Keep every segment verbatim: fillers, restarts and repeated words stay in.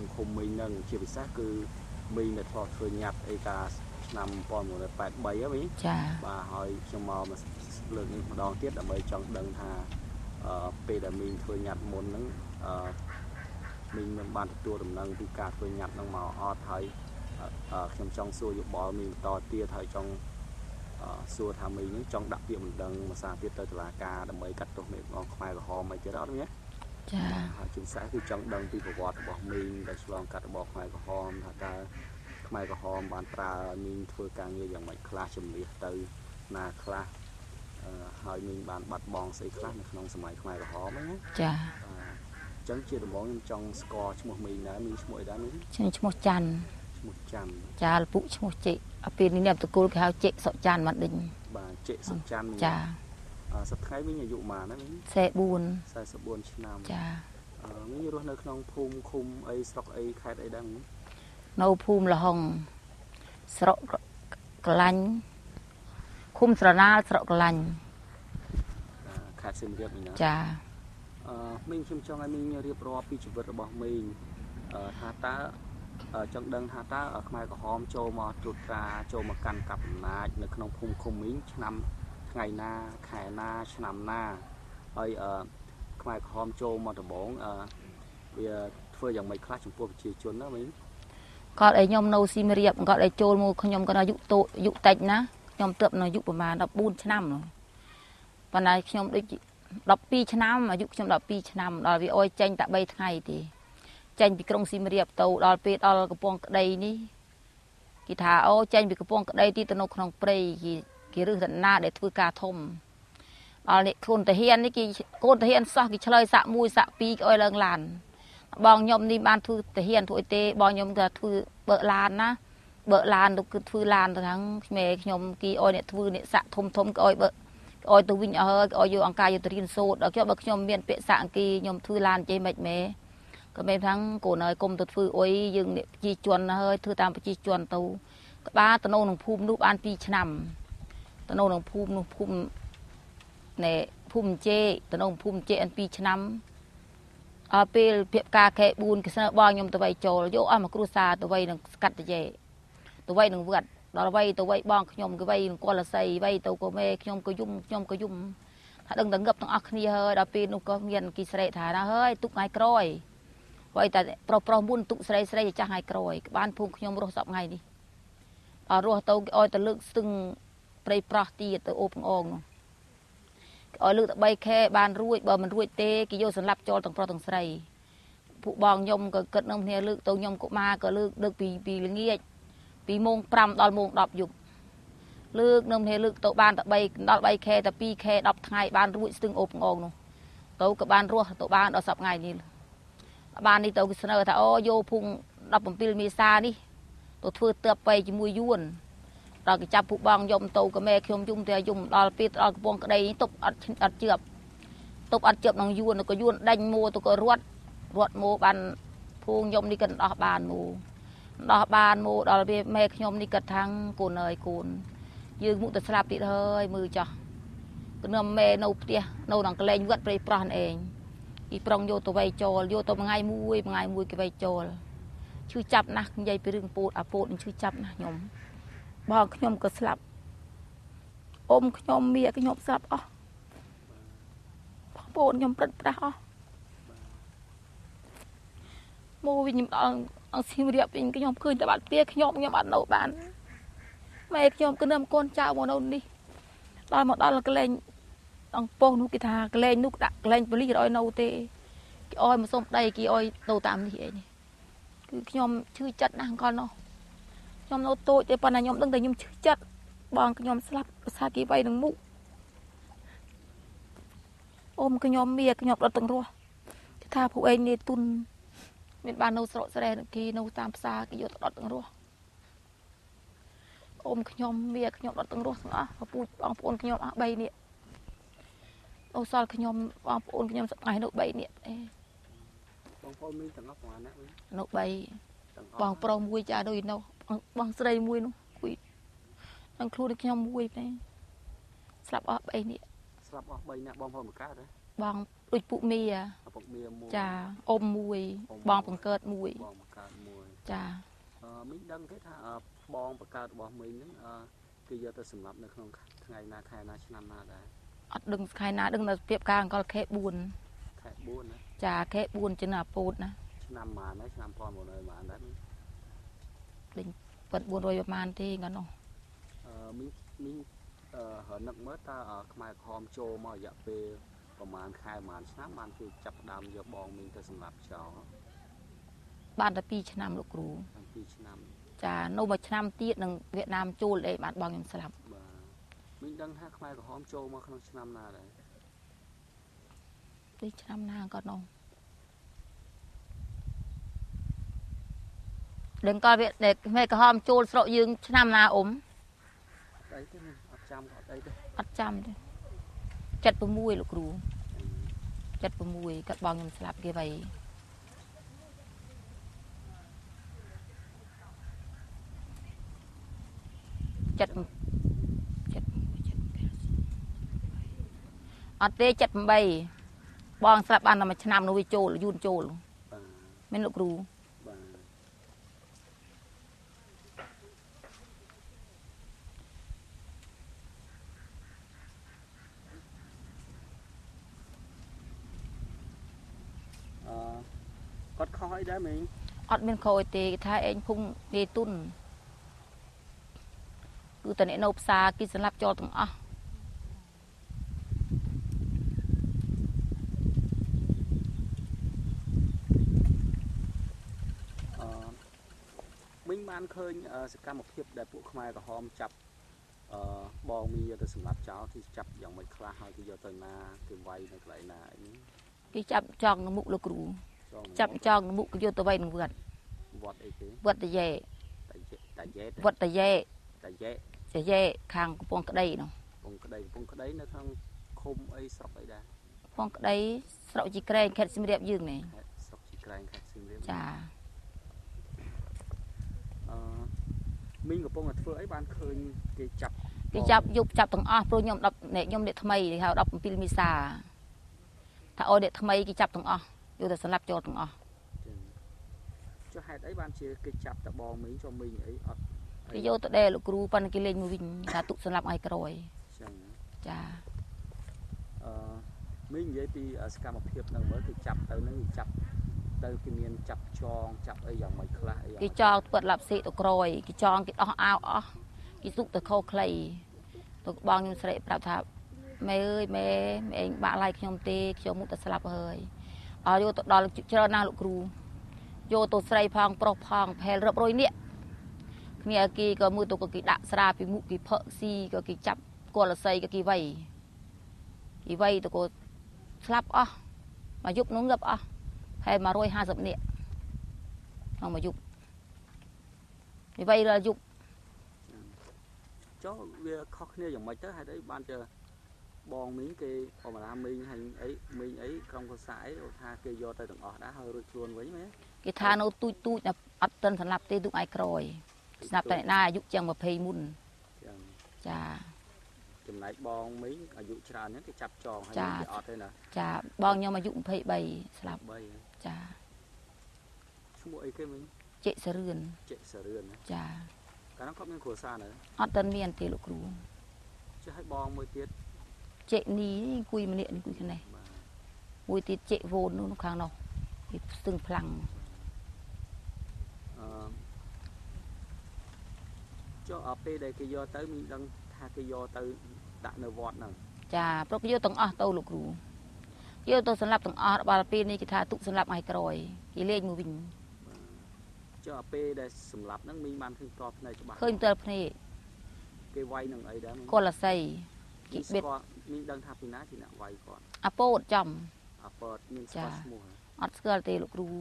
คุมมีนั่งเชี่ยวพิเศษคือมีในทอดเฟื่องยัดไอกานำปอนหมดเลยแปดใบอ่ะมิบ่าหอยชมอมาเรื่องนี้ดองเทียบแต่ไม่จังดังทาเปดมีเฟื่องยัดมนนั้นมีมันบานตัวดำนังที่การเฟื่องยัดน้องหมอออดไทยชมจังซัวอยู่บ่อมีต่อเตี้ยไทยจังซัวทำมีนี้จังดับเบี้ยมันดังมาสาเตี้ยเตยตลาดกาแต่ไม่กัดตัวเม็ดงอควายกับหอมไม่เจอแล้วเนี่ยจึงสายคือจังดังที่ประวัติบอกมีแต่ฉลองกัดบอกควายกับหอมถ้าการควายกับหอมบานปลามีทัวร์การเงี้ยอย่างไม่คลาชมเลียเตยนาคลาหอยมีบานบัดบองใส่คลาในขนมสมัยควายกับหอมไหมจ้าจังเชื่อตัวมองจังสกอร์ชั่วโมงมีนะมีชั่วโมงได้ไหมชั่วโมงจันชั่วโมงจันจ้าปุ๊ชั่วโมงเจอเป็นนี่เนี่ยตะกูเขาเจสจันมันดิ่งบานเจสจันจ้าสัตว์ไทยมีอายุมานะนี่เสบุญใส่สบุญชนามจ้ามีรถในขนมภูมิคุมไอสระไอไข่ไอดังโนภูมิละหงสระกลันคุมสระนาสระกลันขาดเส้นเรียบนี่นะจ้ามีชิมจังไอมีเรียบร้อยปีจุดระบอกมีฮาตาจังดังฮาตาขมายกับหอมโจมาจุดตราโจมากันกับนาในขนมภูมิคุมมิ้งชนำไงนาไข่นาชนำนาไอขมายกับหอมโจมาตะบงเวียเฟื่ออย่างไม่คลาดจุดพวกชีชนนะมิ้งก็ไอยมโนซีเมเรียบก็ไอโจมูขยมก็อายุโตอายุเต็กนะยมเติบอายุประมาณดับบุญชนำเนาะปัญหาขยมได้ดับปีชนำอายุขยมดับปีชนำเราวิโอยเจนตะใบไงทีเจนปีกรงซีเมเรียบโตเราเปิดเรากระปองกระไดนี่กีตาโอเจนปีกระปองกระไดที่ตนกขนมเปรย์กีกีเรื่องสันนาเด็ดทุกการทมเราเนี่ยคนตะเฮียนนี่กีคนตะเฮียนซอกกีเฉลยสะมุยสะปีกอ้อยเลิงลานบองยมนี่บ้านทุตะเฮียนทุเตบองยมจะทุเบอลานนะเบอลานตุคือทุลานทั้งเมย์ยมกีอ้อยเนี่ยทุเนี่ยสะทมทมก็อ้อยเบออ้อยตัววิ่งเอาอ้อยอยู่อังกายอยู่ตะรินโซดเราเกี่ยวกับยมเมียนเปะสะกียมทุลานเจมัดเมย์ก็เป็นทั้งโกนเลยกลมตัวฟื้นอ้อยยึงเนี่ยจีจวนนะเฮ้ยทุตามไปจีจวนตัวบ้าตะโนหนองภูมิรูปอันปีชนำตะโนหนองภูมิหนองภูมิเนี่ยภูมิเจตะโนภูมิเจอันปีชนำอาเปลเพียบกาแค่บุญกิษณะบางยมตัวใบโจโยอามาครูซาตัวใบหนึ่งกัดตัวเจตัวใบหนึ่งเวดเราใบตัวใบบางขยมก็ใบหนึ่งก้อนละใส่ใบตัวก็แม่ขยมก็ยุ่มขยมก็ยุ่มถ้าดังดังกับต้องอักนี่เฮ้ยเราเป็นนุก็เมียนกิเสระฐานะเฮ้ยตุกไงกรอยไว้แต่ปลอปลอบุญตุกเสระเสระจะให้กรอยบ้านพุงขยมรสสับไงดิรัวตัวอ้อยตะลึกซึ่งไปปลาตีตัวโอปงองอ้อยลึกใบแค่บานรุ่ยบ่มันรุ่ยเตะกิโยสันลับจอต่างปลาต่างใส่ผู้บองยมก็เกิดน้ำเนี่ยลึกตัวยมก็มาก็ลึกลึกปีปีลึกเงี้ยปีโมงปรำตอนโมงดอกหยุดลึกน้ำเนี่ยลึกตัวบานตะใบดอกใบแค่ตะปีแค่ดอกไงบานรุ่ยซึ่งโอปงองตัวกับบานรัวตัวบานดอกสับไงนี่บานนี่ตัวกิษณะถ้าอ้อยโยพุงดอกผมปีมีซานี่ตัวเทือเตือบไปจมูกยวนเราก็จับผู้บางยมโตกับแม่ขยมยุ่มเตียยุ่มเราปีเรากระปงกระไดตบอัดอัดเจือบตบอัดเจือบน้องยวนก็ยวนดันโมตัวก็รวดรวดโมบันพวงยมนี่กันดอกบานโมดอกบานโมเราแม่ขยมนี่กันทั้งกูนเอยกูนยืนมุตสลับติดเฮ้ยมือจ่อก็นำแม่โนเตียโนหนังกระเลงวัดไปปราณเองอีปรองโยตัวใบโจลโยตัวมังไงมุ้ยมังไงมุ้ยกับใบโจลชื่อจับนะยายไปเรื่องปูดอาปูดชื่อจับนะยมบางขยมก็สลับอมขยมเมียขยมสลับอ๋อปูดยมปรัดปราอ๋อโมวิญญาณอังสิมเรียบวิญขยมคืนแต่บาดเตี้ยขยมยมบาดโนบานแม่ขยมก็เริ่มก้นเจ้าโมโนนี่ตอนหมดตอนเราก็เล่นอังโป้นุกิตาก็เล่นนุกดักเล่นไปรีดอ้อยโนเตกี่อ้อยมาส่งได้กี่อ้อยโตตามที่เองคือขยมชื่อจัดนางก่อนเนาะยมโนโตเจปนายมตั้งแต่ยมชื่อจัดบางยมสลับภาษากีใบหนึ่งมุกอมขยมเมียขยมรถตั้งรัวถ้าผู้เองเนี่ยตุนเป็นบ้านโนสระแสดงกีโนตามภาษากีโยตรถตั้งรัวอมขยมเมียขยมรถตั้งรัวสังอ่ะพอพูดบางปูนขยมใบเนี่ยโนซอลขยมบางปูนขยมสักไงโนใบเนี่ยบางปูนมีตั้งออกมาเนี่ยโนใบบางโปรมวยจ่าโดยโนบางสไลมวยนู้คุยบางครูได้ขยมมวยไปสลับออกใบเนี่ยสลับออกใบเนี่ยบางพอหมดก้าเลยบางដូចពួកមីពុកមីមួយចាអ៊ំមួយបងបង្កើតមួយបងបង្កើតមួយចាអឺមីងដឹងទេថាបងបង្កើតរបស់មីងហ្នឹងអឺគេយកទៅសម្រាប់នៅក្នុងថ្ងៃណាខែណាឆ្នាំណាដែរអត់ដឹងខែណាដឹងតែពីការអង្កលខែបួនខែបួនណាចាខែបួនជាណាពោតណាឆ្នាំម៉ានហើយឆ្នាំប៉ុនមួយនៅម៉ានដែរដេញប៉ុនបួនរយប្រហែលទេកាលនោះអឺមីងមីងអឺរនឹកមើលតើខ្មែរក្រហមចូលមករយៈពេលប្រហែលខែប្រហែលឆ្នាំបានគេចាប់ដើមយកបងមីងទៅសម្រាប់ចោលបានតែពីរឆ្នាំលោកគ្រូពីរឆ្នាំចានៅមួយឆ្នាំទៀតនឹងវៀតណាមចូលអីបានបងខ្ញុំស្លាប់បាទមីងដឹងថាខ្មែរក្រហមចូលមកក្នុងឆ្នាំណាដែរពីឆ្នាំណាក៏នោះដឹងក៏វាខ្មែរក្រហមចូលស្រុកយើងឆ្នាំណាអ៊ំអីទេអត់ចាំអត់អីទេអត់ចាំទេเจ็ดสิบหกលោកគ្រូเจ็ดสิบหกគាត់បងខ្ញុំស្លាប់គេໄວចិត្តចិត្តអត់ទេเจ็ดสิบแปดបងស្លាប់បានតែមួយឆ្នាំនោះវាចូលយូនចូលមែនលោកគ្រូបាទអឺគាត់ខុសអីដែរមីងអត់មានខុសអីទេគេថាឯងភូមិវាទុនគឺតអ្នកនៅផ្សារគេសម្លាប់ចោលទាំងអស់អឺមីងបានឃើញសកម្មភាពដែលពួកខ្មែរក្រហមចាប់អឺបងមីយកទៅសម្លាប់ចោលគេចាប់យ៉ាងម៉េចខ្លះហើយគេយកទៅណាគេវាយនៅកន្លែងណាអីគេចាប់ចង់មុខលោកគ្រូចាប់ចង់មុខគេយកទៅវាយនឹងវត្តវត្តអីគេវត្តតាយ៉ែតាយ៉ែវត្តតាយ៉ែតាយ៉ែតាយ៉ែខាងកំពង់ក្តីនោះកំពង់ក្តីកំពង់ក្តីនៅក្នុងឃុំអីស្រុកអីដែរកំពង់ក្តីស្រុកជីក្រែងខេត្តសៀមរាបយើងនេះស្រុកជីក្រែងខេត្តសៀមរាបចាអឺមីងកំពុងតែធ្វើអីបានឃើញគេចាប់គេចាប់យកចាប់ទាំងអស់ព្រោះខ្ញុំ10អ្នកខ្ញុំអ្នកថ្មីគេហៅ17មីសាថាអូអ្នកថ្មីគេចាប់ទាំងអស់យកទៅសម្លាប់ចោលទាំងអស់ចុះហេតុអីបានជាគេចាប់តបងមីងចុះមីងអីអត់គេយកទៅដែរលោកគ្រូប៉ុន្តែគេលេងមកវិញថាទុកសម្លាប់ឲ្យក្រោយចឹងចាអឺមីងនិយាយពីសកម្មភាពហ្នឹងមើលគេចាប់ទៅហ្នឹងគេចាប់ទៅគេមានចាប់ចងចាប់អីយ៉ាងម៉េចខ្លះអីគេចងធ្វើឡាប់សេទៅក្រោយគេចងគេដោះអាវអស់គេទុកទៅខោខ្លីទៅបងខ្ញុំស្រែកប្រាប់ថាម៉ែអើយម៉ែម៉ែឯងបាក់ឡាយខ្ញុំទេខ្ញុំមុខតែស្លាប់ហើយអើយកទៅដល់ច្រើនណាស់លោកគ្រូយកទៅស្រីផងប្រុសផងប្រហែលរាប់រយនាក់គ្នាគេក៏មើលទៅក៏គេដាក់ស្រាពីមុខគេផឹកស៊ីក៏គេចាប់គល់រស័យក៏គេវៃគេវៃទៅក៏ស្លាប់អស់មកយប់នោះងឹបអស់ប្រហែលមួយរយห้าสิบនាក់ក្នុងមួយយប់គេវៃរាល់យប់ចុះវាខុសគ្នាយ៉ាងម៉េចទៅហេតុអីបានទៅបងមីងគេអមរាមីងហើយអីមីងអីក្រុមគ្រួសារអីថាគេយកទៅទាំងអស់ដែរហើយរួចខ្លួនវិញមែនគេថានៅទូចទូចអត់ទាន់សម្លាប់ទេទុកឲ្យក្រោយស្នាប់តែណាអាយុជាងยี่สิบមុនចាចំណែកបងមីងអាយុច្រើនហ្នឹងគេចាប់ចងហើយគេអត់ទេណាចាបងខ្ញុំអាយុยี่สิบสามស្លាប់ចាឈ្មោះអីគេមីងចេកសរឿនចេកសរឿនចាកាលនោះគាត់មានគ្រួសារនៅអត់ទាន់មានទេលោកគ្រូចុះឲ្យបងមួយទៀតចេកនេះអង្គុយម្នាក់អង្គុយគ្នាមួយទៀតចេកវូននោះខាងនោះគេស្ទឹងផ្លាំងអឺចុះដល់ពេលដែលគេយកទៅមីងដឹងថាគេយកទៅដាក់នៅវត្តហ្នឹងចាព្រោះគេយកទាំងអស់ទៅលោកគ្រូយកទៅសម្លាប់ទាំងអស់ដល់ពេលនេះគេថាទុកសម្លាប់ឲ្យក្រោយគេលេងមកវិញចុះដល់ពេលដែលសម្លាប់ហ្នឹងមីងបានឃើញតភ្នែកច្បាស់ឃើញតភ្នែកគេវាយនឹងអីដែរកុលស័យគេបិទមីងដឹងថាពីណាជាអ្នកវាយគាត់អាពោតចំអាពោតមានស្គាល់ឈ្មោះអត់ស្គាល់ទេលោកគ្រូ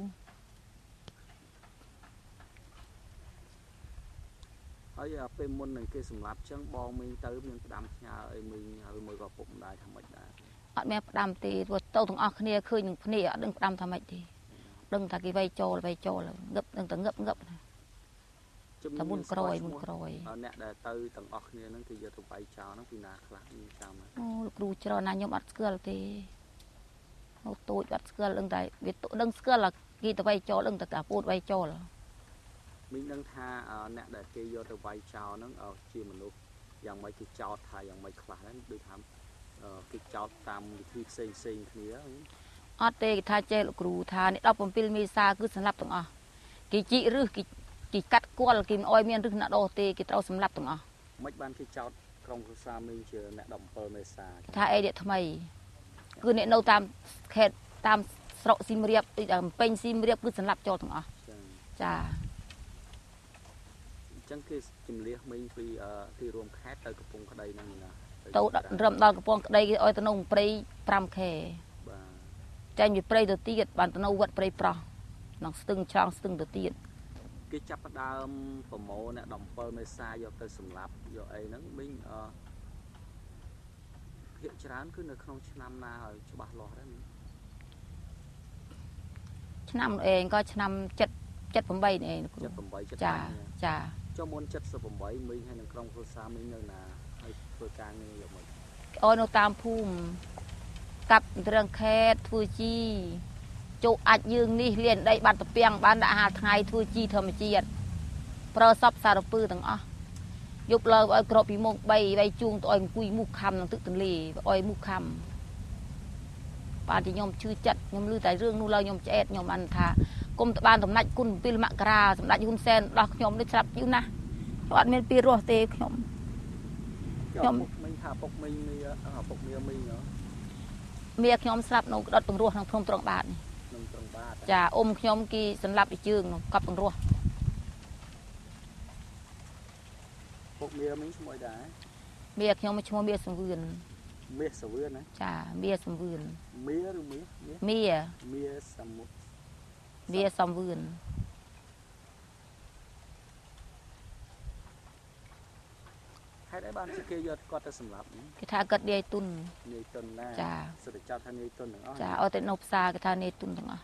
ហើយពេលមុននឹងគេសម្លាប់ចឹងបងមីងទៅមានផ្ដាំផ្ញើអីមីងហើយមើលក៏ពុកម្ដាយថាម៉េចដែរអត់មានផ្ដាំទេព្រោះទៅទាំងអស់គ្នាឃើញនឹងភ្នែកអត់ដឹងផ្ដាំថាម៉េចទេដឹងថាគេវាយចូលវាយចូលងឹបដឹងតែងឹបងឹបណាតែមុនក្រោយមុនក្រោយអ្នកដែលទៅទាំងអស់គ្នាហ្នឹងគេយកទៅវាយចោលហ្នឹងពីណាខ្លះមីងចាំអូលោកគ្រូច្រើនណាស់ខ្ញុំអត់ស្គាល់ទេ nó tôi bắt skơ lưng tại biết tôi đừng skơ là ghi tờ vay cho lưng tất cả bột vay cho là mình đang tha nè để kêu vô tờ vay chào nó ở chia mình luôn dạng mấy cái chào thay dạng mấy khóa đấy được thắm cái chào tam cái xinh xinh kia ở đây tha chơi lục rù tha này đọc một pin mi sa cứ sắm lắp tụng à cái chị rư cái cái cắt qua là cái oi miên rư nọ đồ tê cái tao sắm lắp tụng à mấy ban cái chào trong cái sa mình chưa nè động pơ mi sa tha ai điện thay cứ nè nâu tam kẹt tam sọ sim riệp pen sim riệp cứ sắm lắp cho tụng à chà chẳng cái chìm liệt mình vì thì rùm khát tới cái vùng cái đây năng là tàu rầm đào cái vùng cái đây cái oi tao nông prey pram khe chạy như prey từ tiệt bản tao nông vật prey pro nó từng trang từng từ tiệt cái chắp đam phẩm mộ nè đồng pơ mê sa do tới sầm lạp do ấy nó mình hiện trán cứ được không năm na rồi cho bà lò đấy năm ơi có năm chất chất phẩm bay này chất phẩm bay chất trà trà cho môn chất số phẩm bay mình hay là trong phố xa mình nơi là hay phơi càng như vậy mình ôi nó tam phum cặp đường khe thui chi chỗ ạch dương đi liền đây bàn tập piang ban đã hà ngày thui chi thầm chi pro sắp xa đập pư tầng ó dục lơ ôi cọp bị mông bay bay chuông tụi cùi mục khăm tự từng lì ôi mục khăm bà thì nhom chưa chặt nhom lưu tại riêng nu lơ nhom chết nhom ăn thà cùng ban tầm nách cun pil mạ cà tầm nách hun sen đọc nhom đi sập yêu na bạn men pi rồi tê nhom nhom mình thà bọc mình mi bọc mi mi nữa mi nhom sập nó đọt bằng ruột thằng phong tròn bát chà ôm nhom kia sân lập bị chương cặp bằng ruột bọc mi mi xung quanh đá mi nhom mới mua mi sầm vườn mi sầm vườn đấy chà mi sầm vườn mi rồi mi mi mi sầm mi sầm vườn hay đấy bạn kia giờ có thể sắm lắm cái thà cất đi tuần đi tuần này chà sự được trao thanh đi tuần nữa chà ở trên nộp xa cái thà đi tuần thằng à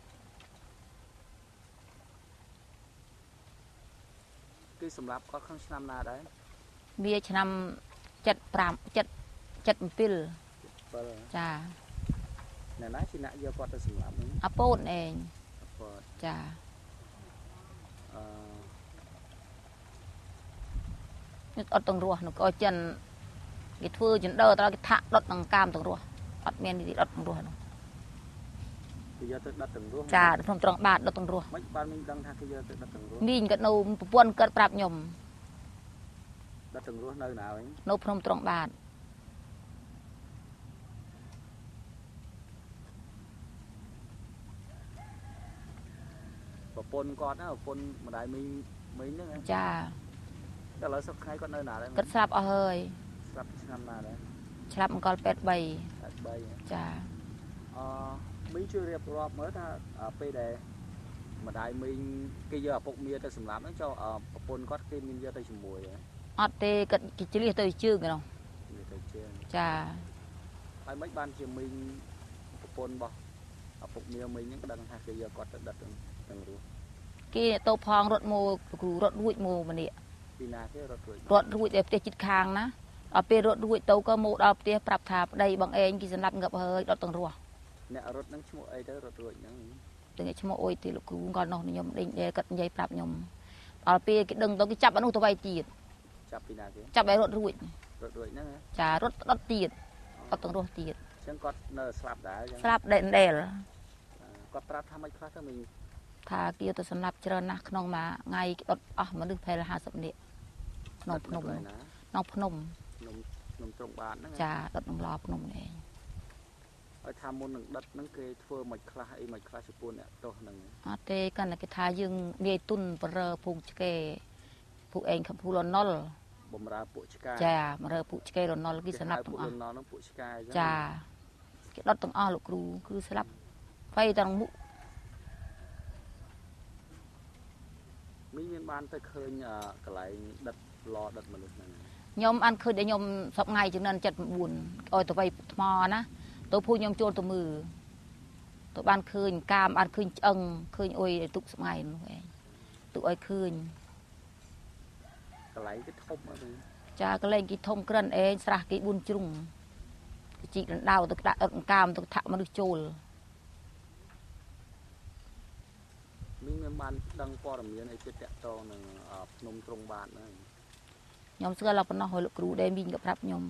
cái sắm lắm có không năm nào đấy mi năm chặt pram chặt chặt pil chà nè nói chị nãy giờ có thể sắm lắm à pôn này chà ở tầng ruột nó có chân cái thưa chân đơ tao cái thạ đốt bằng cam tầng ruột đốt men đi đốt tầng ruột nó bây giờ tôi đốt tầng ruột chà không tròn bát đốt tầng ruột mấy bạn mình đang thà bây giờ tôi đốt tầng ruột mình cái nâu buôn cái prap nhom đốt tầng ruột nơi nào ấy nâu không tròn bát và pôn con á pôn mà đại mình mình nữa chà cái lối sắp khai con nơi nào đấy cất sạp ở hơi sắp năm nào đấy sạp một con pet bay pet bay chà mình chưa điệp rọp mới ta ở p đề mà đại mình cái giờ phục mía ta sầm lắm nó cho ở pôn có cái mình giờ ta sầm mùi ở đây cái cái chữ tôi chưa cái nào chà hai mấy ban chiều mình pôn bỏ ở phục mía mình những cái đằng hai cái giờ có đặt đằng đằng ruột cái tô phong rột mồ rột ruồi mồ mà nèรถรุ่ยเดี๋ยวเตะจิตคางนะเอาไปรถรุ่ยโตก็โมดเอาเตะปรับถาบได้บางเองกินสำหรับเงับเฮยรถตังรัวเนี่ยรถนั่งชั่วไอ้เด้อรถรุ่ยนั่งตึงไอ้ชั่วโอ้ยตีลูกกูก่อนน้องนิยมเด้งเด้กัดใหญ่ปรับยมเอาไปกินดึงตัวกิจับอันนู้นตัวใบตีดจับปีนาเกจับใบรถรุ่ยรถรุ่ยนั่งจ่ารถรถตีดรถตังรัวตีดฉันก็เนอสลับได้สลับเด่นเด่นก็ปรับทำให้คลาสมีถ้าเกี่ยวตัวสำหรับเจริญนักน้องมาไงรถอ๋อมันดึงเพลหาสมเด็จน้องพนมน้องพนมนมตรงบ้านนั่นจ้าดดน้องรอพนมเองไอ้ทำมูลหนึ่งดัดนั่งเกยทั่วหมดคลาไอ้หมดคลาสปูนเนี่ยตัวหนึ่งอ๋อเตกันนะกิทายึงเมียตุนปรเพูชเกผู้เองขับผู้ลอนนอลบ่มราปุชกาจ้ามาเรผู้ชเกลอนนอลกิสนับตรงอ๋อจ้ากิดดตรงอ๋อลูกครูคือสลับไฟตรงมุมีเงินบ้านแต่เคยกระไรดัดรอดัดมนุษย์นั่นยมอันเคยได้ยมสอบไงจึงนั้นจัดบุญโอ้ยตัวไปมอนะตัวผู้ยมโจรตัวมือตัวบ้านคืนกามอันคืนอังคืนโอ้ยตุกสมัยนั่นเองตุกโอ้ยคืนกระไรก็ทบมาเลยจ้าก็เล่นกิทมกระนเองสระกิบุญจุงจีนดาวตัวกระดกามตัวถักมาดูโจรបានដឹងព័ត៌មានអីទៀតតាក់ទងនឹងភ្នំទ្រង់បានហ្នឹងខ្ញុំស្គាល់លោកប៉ុណ្ណោះហើយលោកគ្រូដែលមីងក៏ប្រាប់ខ្ញុំ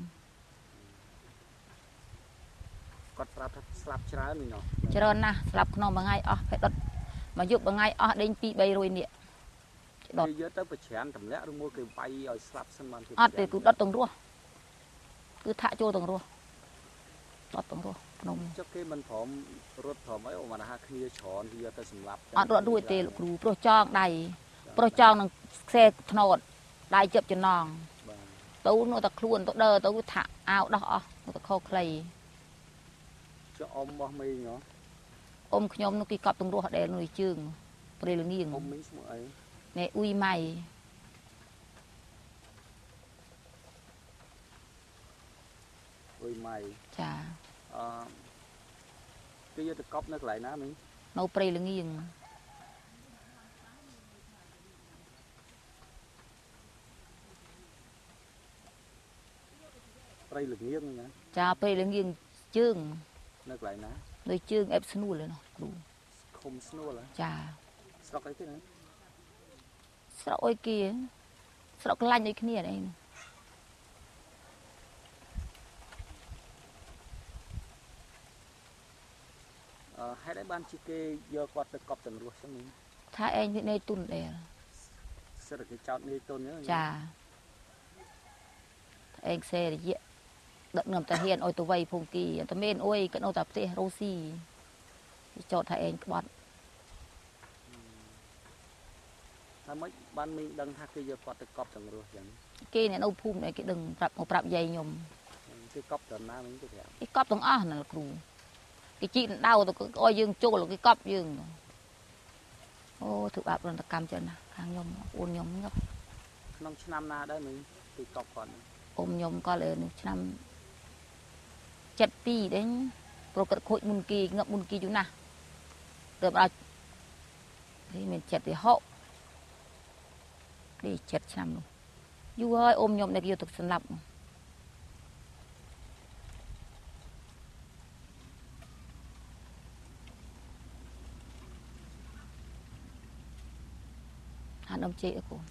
គាត់ប្រាប់ថាស្លាប់ច្រើននេះណោះច្រើនណាស់ស្លាប់ក្នុងមួយថ្ងៃអស់ពេលដុតមកយប់មួយថ្ងៃអស់ដេញពីរបីរយនាក់ដុតយកទៅប្រច្រានទម្លាក់ឬមួយគេវាយឲ្យស្លាប់សិនបានអត់ទេគឺដុតទាំងរស់គឺថាក់ចូលទាំងរស់ដុតទាំងរស់ក្នុងចុះគេមិនព្រមរត់ព្រមអីអូមិនថាគ្នាច្រើនគឺយកទៅសម្លាប់អត់រត់រួចទេលោកគ្រូប្រុសចងដៃប្រុសចងនឹងខ្សែថ្នោតដៃជិបចំណងទៅនៅតែខ្លួនទៅដើរទៅថាក់អាវដោះអស់ទៅខោខ្លីចុះអ៊ំរបស់មីងហ៎អ៊ំខ្ញុំនោះគេកប់ទាំងរស់ដែលនៅជើងព្រៃលងៀងអ៊ំមីងឈ្មោះអីណែអ៊ុយម៉ៃអ៊ុយម៉ៃចាអឺគេយកទៅកប់នៅកន្លែងណាមីងនៅព្រៃលងៀងព្រៃលងៀងណាចាព្រៃលងៀងជើងនៅកន្លែងណានៅជើងអេបស្នួលហ្នឹងគ្រូឃុំស្នួលចាស្រុកអីគេណាស្រុកអុយគេស្រុកក្លាញ់ដូចគ្នានេះអឺហេតុអីបានជាគេយកគាត់ទៅកប់ទាំងរស់ចឹងនេះថាឯងនេះទុនដែរសិតគេចោតនេះទុនហ្នឹងចាឯងសេរយៈដឹកនាំតាហ៊ានអុយទៅវៃភូមិគីតែមែនអុយក៏នៅតែផ្ទះរ៉ូស៊ីចោតថាឯងក្បត់តែមិនបានមីងដឹងថាគេយកគាត់ទៅកប់ទាំងរស់ចឹងគេអ្នកនៅភូមិនេះគេដឹងប្រាប់មកប្រាប់យាយខ្ញុំគេកប់ដល់ណាមីងទៅប្រាប់គេកប់ទាំងអស់ណាគ្រូគេជីកដៅទៅឲ្យយើងចូលគេកប់យើងអូធ្វើបាបរន្តកម្មចឹងណាខាងខ្ញុំអូនខ្ញុំងាប់ក្នុងឆ្នាំណាដែរមីងគេកប់គាត់អ៊ំខ្ញុំក៏លើនេះឆ្នាំเจ็ดពីរដែរប្រកបខូចមុនគីងាប់មុនគីយូរណាស់ទៅដល់នេះមានเจ็ดទីហកនេះเจ็ดឆ្នាំនោះយូរហើយអ៊ំខ្ញុំនេះយកទៅសម្លាប់ហានំជ័យអីកូន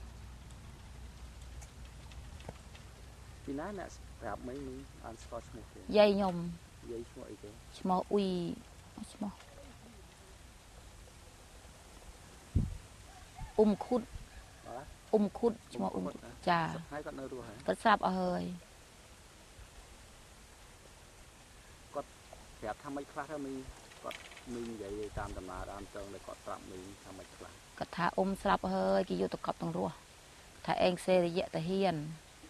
ពីណាអ្នកប្រាប់មីងមីងអានស្គាល់ឈ្មោះគេយាយខ្ញុំយាយឈ្មោះអីគេឈ្មោះអ៊ុយឈ្មោះអ៊ុំខុតអ៊ុំខុតឈ្មោះអ៊ុំចាហើយគាត់នៅរស់ហើយគាត់ស្លាប់អស់ហើយគាត់ប្រាប់ថាម៉េចខ្លះទៅមីងគាត់មីងនិយាយតាមដំណើរដើមតឹងតែគាត់ប្រាប់មីងថាម៉េចខ្លះគាត់ថាអ៊ុំស្លាប់ហើយគេយកទៅកប់ទាំងរស់ថាឯងសេរយៈតាហ៊ាន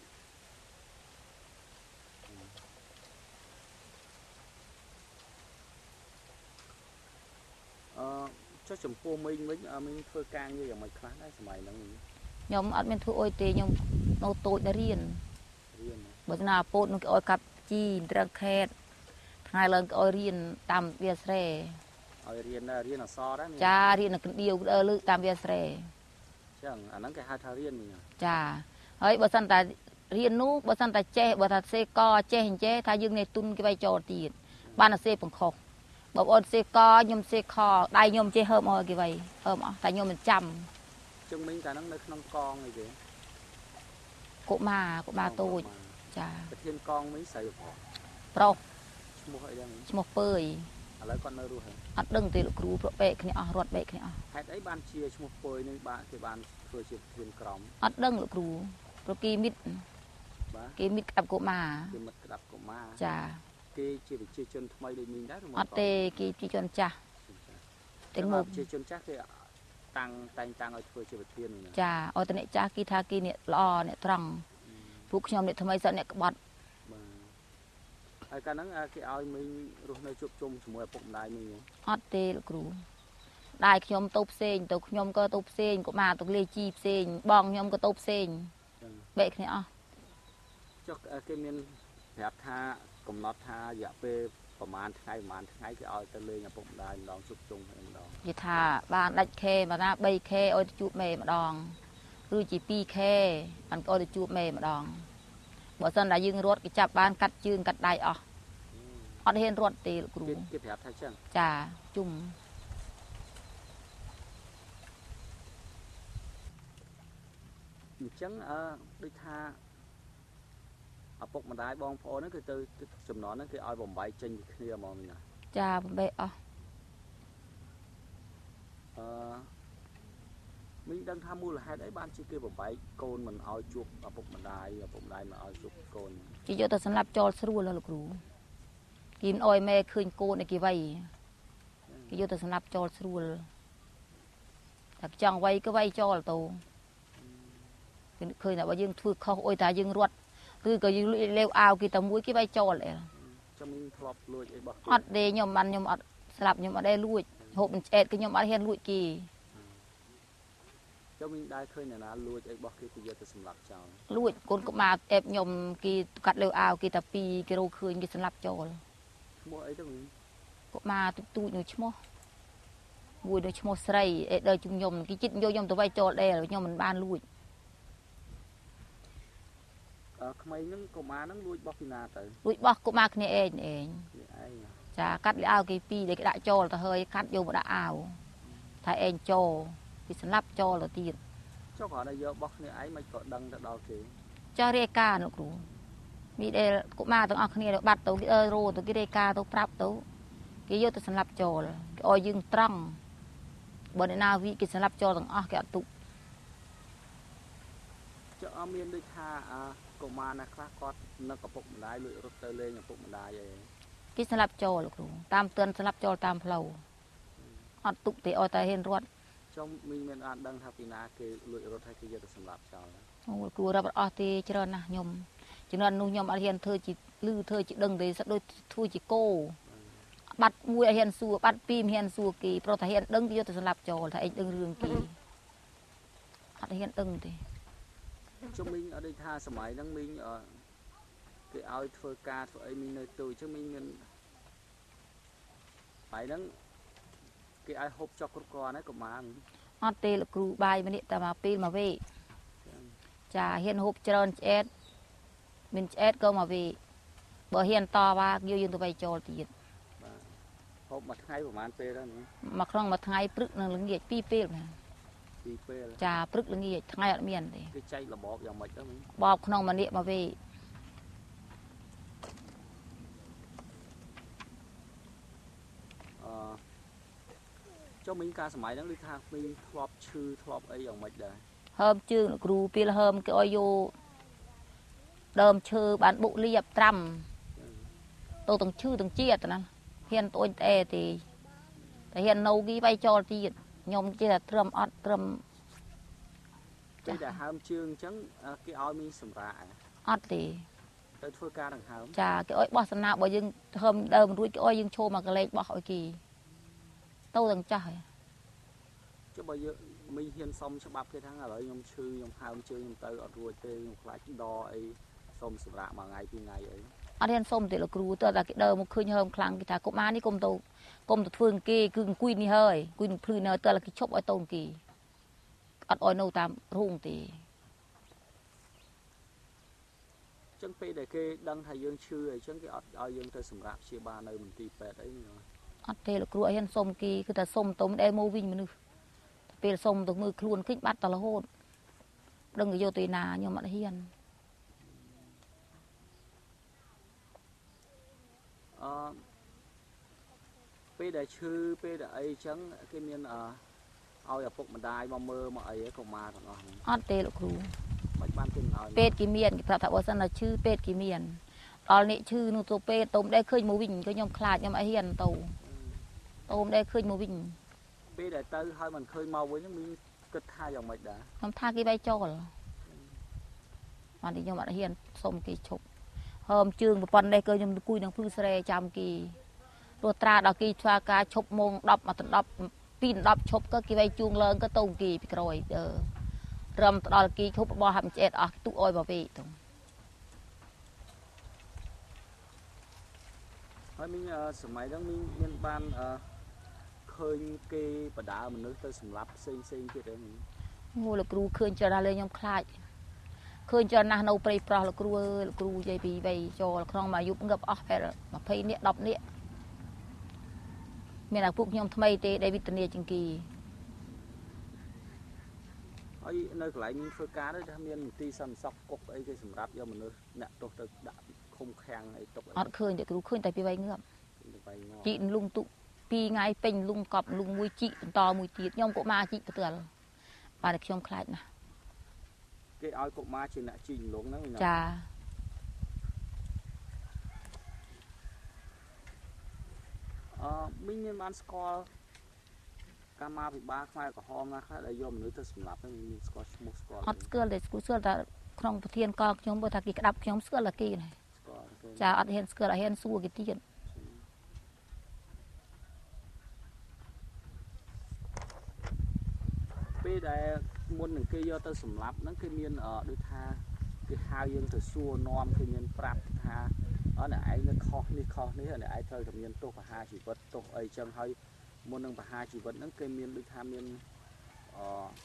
អឺចុះចំពោះមីងវិញមីងធ្វើការងារយ៉ាងម៉េចខ្លះដែរសម័យហ្នឹងខ្ញុំអត់មានធ្វើអុយទេខ្ញុំនៅតូចរៀនរៀនបើណាពោតនឹងគេអុយកាប់ជីត្រឹងខេតថ្ងៃឡើងគេអុយរៀនតាមវាស្រែឲ្យរៀនរៀនអសរដែរចារៀននៅកណ្ដៀវលើកតាមវាស្រែចឹងអាហ្នឹងគេហៅថារៀនមីងចាហើយបើសិនតែរៀននោះបើសិនតែចេះបើថាសេកចេះអញ្ចេះថាយើងនេះទុនគេវាយចូលទៀតបានតែសេបង្ខុសបងអូនសេកខ្ញុំសេខដៃខ្ញុំចេះហើមអស់គេវាយហើមអស់តែខ្ញុំមិនចាំចឹងមីងកាលហ្នឹងនៅក្នុងកងអីគេកុមារកុមារតូចចាប្រធានកងមីងស្រីប្រុសឈ្មោះអីដែរឈ្មោះពើយឥឡូវគាត់នៅរស់ហើយអត់ដឹងទេលោកគ្រូប្របែកគ្នាអស់រត់បែកគ្នាអស់ហេតុអីបានជាឈ្មោះពើយនឹងបាទគេបានធ្វើជាប្រធានក្រុមអត់ដឹងលោកគ្រូប្រគីមិត្តបាទគេមិត្តក្តាប់កុមារគេមិត្តក្តាប់កុមារចាគេជាប្រជាជនថ្មីដូចមីងដែរអត់ទេគេជាជនចាស់ទាំងមកជាជនចាស់គេតាំងតែងតាំងឲ្យធ្វើជាប្រធានចាឲ្យតអ្នកចាស់គេថាគេអ្នកល្អអ្នកត្រង់ពួកខ្ញុំអ្នកថ្មីសិនអ្នកក្បត់បាទហើយកាលហ្នឹងគេឲ្យមីងរស់នៅជួបជុំជាមួយឪពុកម្ដាយមីងអត់ទេលោកគ្រូដៃខ្ញុំទៅផ្សេងទៅខ្ញុំក៏ទៅផ្សេងកុមារទៅលេជីផ្សេងបងខ្ញុំក៏ទៅផ្សេងបែកគ្នាអស់ចុះគេមានប្រាប់ថាកំណត់ថារយៈពេលប្រហែលថ្ងៃប្រហែលថ្ងៃគេឲ្យទៅលេងឪពុកម្ដាយម្ដងជួបជុំម្ដងនិយាយថាបានដាច់ខេមកណាបីខេឲ្យទៅជួបមេម្ដងឬជាពីរខេបានក៏ឲ្យទៅជួបមេម្ដងបើសិនតែយើងរត់គេចាប់បានកាត់ជើងកាត់ដៃអស់អត់ហ៊ានរត់ទេលោកគ្រូគេប្រាប់ថាចឹងចាជុំចឹងអឺដូចថាឪពុកម្ដាយបងប្អូនហ្នឹងគឺទៅចំណន់ហ្នឹងគេឲ្យបំបីចេញពីគ្នាហ្មងណាចាបំបីអស់អឺមីងដឹងថាមូលហេតុអីបានជាគេបំបីកូនមិនឲ្យជួបឪពុកម្ដាយឪពុកម្ដាយមិនឲ្យជួបកូនគេយកទៅសម្លាប់ចោលស្រួលលោកគ្រូគេមិនអោយម៉ែឃើញកូនឲ្យគេវៃគេយកទៅសម្លាប់ចោលស្រួលតែចង់វៃក៏វៃចោលទៅគេឃើញតែបើយើងធ្វើខុសអុយតែយើងរត់ឬក៏យើងលួចលេវអាវគេតែមួយគេវៃចោលអីចាំមីងធ្លាប់លួចអីរបស់អត់ទេខ្ញុំបានខ្ញុំអត់ស្លាប់ខ្ញុំអត់ដែរលួចហូបមិនឆ្អែតគឺខ្ញុំអត់ហ៊ានលួចគេចាំមីងដែរឃើញអ្នកណាលួចអីរបស់គេទៅយកទៅសម្លាប់ចោលលួចកូនកុមារអេបខ្ញុំគេកាត់លេវអាវគេតែពីរគេរកឃើញគេសម្លាប់ចោលឈ្មោះអីទៅមីងកុមារទូចទូចនោះឈ្មោះមួយនោះឈ្មោះស្រីអេដល់ជុំខ្ញុំគេចិត្តយកខ្ញុំទៅវៃចោលដែរខ្ញុំមិនបានលួចអឺក្មេងហ្នឹងកុមារហ្នឹងលួចបោះពីណាទៅលួចបោះកុមារគ្នាឯងឯងឯងចាកាត់លេវអាវគេពីរដែលគេដាក់ចោលទៅហើយកាត់យកមកដាក់អាវថាឯងចោលគេសម្លាប់ចោលទៅទៀតចុះគ្រាន់តែយកបោះគ្នាឯងមិនក៏ដឹងទៅដល់គេចាស់រាយការណ៍លោកគ្រូមីដែលកុមារទាំងអស់គ្នាបាត់ទៅគេអើរោទៅគេរាយការណ៍ទៅប្រាប់ទៅគេយកទៅសម្លាប់ចោលគេឲ្យយើងត្រង់បើអ្នកណាវិគេសម្លាប់ចោលទាំងអស់គេអត់ទុកចុះអត់មានដូចថាកុមារណាខ្លះគាត់នឹកឪពុកម្ដាយលួចរត់ទៅលេងឪពុកម្ដាយអីគេសម្លាប់ចោលលោកគ្រូតាមទឿនសម្លាប់ចោលតាមផ្លូវអត់ទុកទេឲ្យតែហ៊ានរត់ចុះមីងមានអាចដឹងថាពីណាគេលួចរត់ហើយគេយកទៅសម្លាប់ចោលអូគ្រូរាប់អត់ទេច្រើនណាស់ខ្ញុំជំនាន់នោះខ្ញុំអត់ហ៊ានធ្វើជាលឺធ្វើជាដឹងទេស្ដូចធ្វើជាគោបាត់មួយឲ្យហ៊ានសួរបាត់ពីរមិនហ៊ានសួរគេព្រោះតែហ៊ានដឹងគេយកទៅសម្លាប់ចោលថាឯងដឹងរឿងគេអត់ហ៊ានដឹងទេជុំមីងអត់ដូចថាសម័យហ្នឹងមីងគេឲ្យធ្វើការធ្វើអីមីងនៅទូចឹងមីងមានបាយហ្នឹងគេឲ្យហូបចុកគ្រប់គ្រាន់ហើយកុមារអត់ទេលោកគ្រូបាយម្នាក់តែមកពេលមកវេចាហ៊ានហូបច្រើនឆ្អែតមានឆ្អែតក៏មកវេបើហ៊ានតវ៉ាយកយើងទៅវៃចោលទៀតបាទហូបមួយថ្ងៃប្រហែលពេលដែរមួយក្នុងមួយថ្ងៃព្រឹកនិងល្ងាចពីរពេលមែនពីរពេលចាព្រឹកល្ងាចថ្ងៃអត់មានទេគេចែករបបយ៉ាងម៉េចទៅបបក្នុងម្នាក់មកវេអឺចុះមីងការសម័យហ្នឹងដូចថាមីងធ្លាប់ឈឺធ្លាប់អីយ៉ាងម៉េចដែរហើមជើងគ្រូពេលហើមគេឲ្យយកដើមឈើបានបុកលៀបត្រាំទៅទាំងឈឺទាំងជាតិណាហ៊ានត្អូញត្អែទេតែហ៊ាននៅគីវៃចោលទៀតខ្ញុំចេះតែត្រឹមអត់ត្រឹមចេះតែហើមជើងអញ្ចឹងគេឲ្យមីងសម្រាកអត់ទេទៅធ្វើការដង្ហើមចាគេឲ្យបោះសំណាបើយើងហើមដើមរួចគេឲ្យយើងឈោមកកលេចបោះឲ្យគេទៅទាំងចាស់ហើយចុះបើយើងមីងហ៊ានសុំច្បាប់គេថាឥឡូវខ្ញុំឈឺខ្ញុំហើមជើងខ្ញុំទៅអត់រួចទេខ្ញុំខ្លាចដអីសុំសម្រាកមួយថ្ងៃពីរថ្ងៃអីអត់ហ៊ានសុំទេលោកគ្រូតើតែគេដើរមកឃើញហើមខ្លាំងគេថាកុមារនេះកុំទៅកុំទៅធ្វើគេគឺអង្គុយនេះហើយអង្គុយនឹងភ្លឺនៅតើគេឈប់ឲ្យតូនគេអត់ឲ្យនៅតាមរូងទេចឹងពេលដែលគេដឹងថាយើងឈឺអីចឹងគេអត់ឲ្យយើងទៅសម្រាប់ព្យាបាលនៅមន្ទីរពេទ្យអីអត់ទេលោកគ្រូឲ្យហ៊ានសុំគេគឺតែសុំទៅមិនដែលមកវិញមនុស្សពេលសុំទៅមើលខ្លួនឃើញបាត់តរហូតដឹងគេយកទៅណាខ្ញុំអត់ហ៊ានអឺពេលដែលឈឺពេលដែលអីចឹងគេមានអឺឲ្យឪពុកម្ដាយមកមើលមកអីកុមារទាំងអស់អត់ទេលោកគ្រូមិនបានគេឲ្យពេទ្យគេមានគេប្រាប់ថាបើសិនតែឈឺពេទ្យគេមានដល់នេះឈឺនោះទៅពេទ្យទៅមិនដែលឃើញមកវិញក៏ខ្ញុំខ្លាចខ្ញុំអត់ហ៊ានទៅទៅមិនដែលឃើញមកវិញពេលដែលទៅហើយមិនឃើញមកវិញមានគិតថាយ៉ាងម៉េចដែរខ្ញុំថាគេវៃចោលបានទីខ្ញុំអត់ហ៊ានសុំគេឈប់ហើមជើងប្រព័ន្ធនេះគឺខ្ញុំអង្គុយនឹងភ្លឺស្រែចាំគេព្រោះត្រាដល់គេធ្វើការឈប់ម៉ោងដប់មកដល់ពីដប់ឈប់ក៏គេវៃជួងឡើងក៏ទៅគេពីក្រោយអឺរំទៅដល់គេឈប់របស់ហាប់ឆ្អែតអស់ទុកអុយមកវិញទៅហើយមីងសម័យហ្នឹងមីងមានបានឃើញគេបដាមនុស្សទៅសម្លាប់ផ្សេងផ្សេងទៀតទេមីងងូលោកគ្រូឃើញច្រើនណាស់លេខ្ញុំខ្លាចឃើញច្រើនណាស់នៅព្រៃប្រោះលោកគ្រូអើយលោកគ្រូនិយាយពីវ័យចូលក្នុងមួយអាយុងឹបអស់ពេលยี่สิบនាក់ដប់នាក់មានតែពួកខ្ញុំថ្មីទេដែលវិទ្យាជាងគេអហើយនៅកន្លែងមានធ្វើការទៅថាមានមន្ទីរសន្តិសុខគុកអីគេសម្រាប់យកមនុស្សអ្នកទោសទៅដាក់ឃុំឃាំងអីទុកអត់ឃើញតែគ្រូឃើញតែពីវៃងើបជីកលុងទុកពីរថ្ងៃពេញលុងកប់លុងមួយជីកបន្តមួយទៀតខ្ញុំក៏មកជីកផ្ទាល់បាទខ្ញុំខ្លាចណាស់គេឲ្យកុមារជាអ្នកជីកលុងហ្នឹងចាអឺមីងមានបានស្គាល់កម្មាភិបាលខ្មែរក្រហមណាខ្លះដែលយកមនុស្សទៅសម្លាប់ហ្នឹងមានស្គាល់ឈ្មោះស្គាល់អត់ស្គាល់ទេស្គាល់ស្គាល់តែក្នុងប្រធានកខ្ញុំបើថាគេក្តាប់ខ្ញុំស្គាល់តែគេណាស្គាល់ចាអត់ហ៊ានស្គាល់អត់ហ៊ានសួរគេទៀតពេលដែលមុននឹងគេយកទៅសម្លាប់ហ្នឹងគេមានដូចថាគេហៅយើងទៅសួរនាំគេមានប្រាប់ថាអត់អ្នកឯងនៅខុសនេះខុសនេះអ្នកឯងត្រូវតែមានទោសប្រហារជីវិតទោសអីចឹងហើយមុននឹងប្រហារជីវិតហ្នឹងគេមានដូចថាមានអ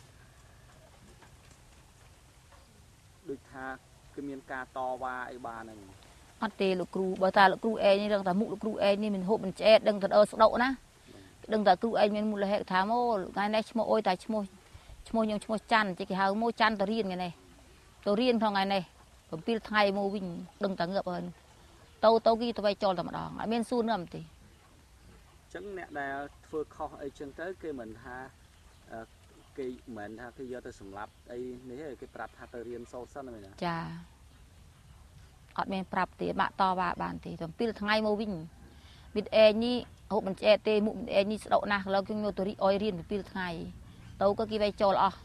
ដូចថាគឺមានការតវ៉ាអីបានហ្នឹងអត់ទេលោកគ្រូបើតាលោកគ្រូអេងនេះដឹងតែមុខលោកគ្រូអេងនេះមានហូបមិនឆ្អែតដឹងតែអើស្ដុកណាដឹងតែគ្រូអេងមានមូលហេតុថាមកថ្ងៃនេះឈ្មោះអុយតែឈ្មោះឈ្មោះខ្ញុំឈ្មោះច័ន្ទគេហៅមកច័ន្ទទៅរៀនថ្ងៃនេះទៅរៀនក្នុងថ្ងៃនេះ7ថ្ងៃមកវិញដឹងតែងើបហើយទៅទៅគេទៅវាយចោលតែម្ដងអត់មានសួរនឹមទេអញ្ចឹងអ្នកដែលធ្វើខុសអីចឹងទៅគេមិនថាគេមិនថាគេយកទៅសម្លាប់អីនេះគេប្រាប់ថាទៅរៀនសូត្រសិនមែនទេចាអត់មានប្រាប់ទេបាក់តវ៉ាបានទេតែ7ថ្ងៃមកវិញមីតអេងនេះហូបមិនឆ្អែតទេមុខមីតអេងនេះស្ដុកណាស់ឥឡូវខ្ញុំយកទៅរីអុយរៀន7ថ្ងៃទៅក៏គេវាយចោលអស់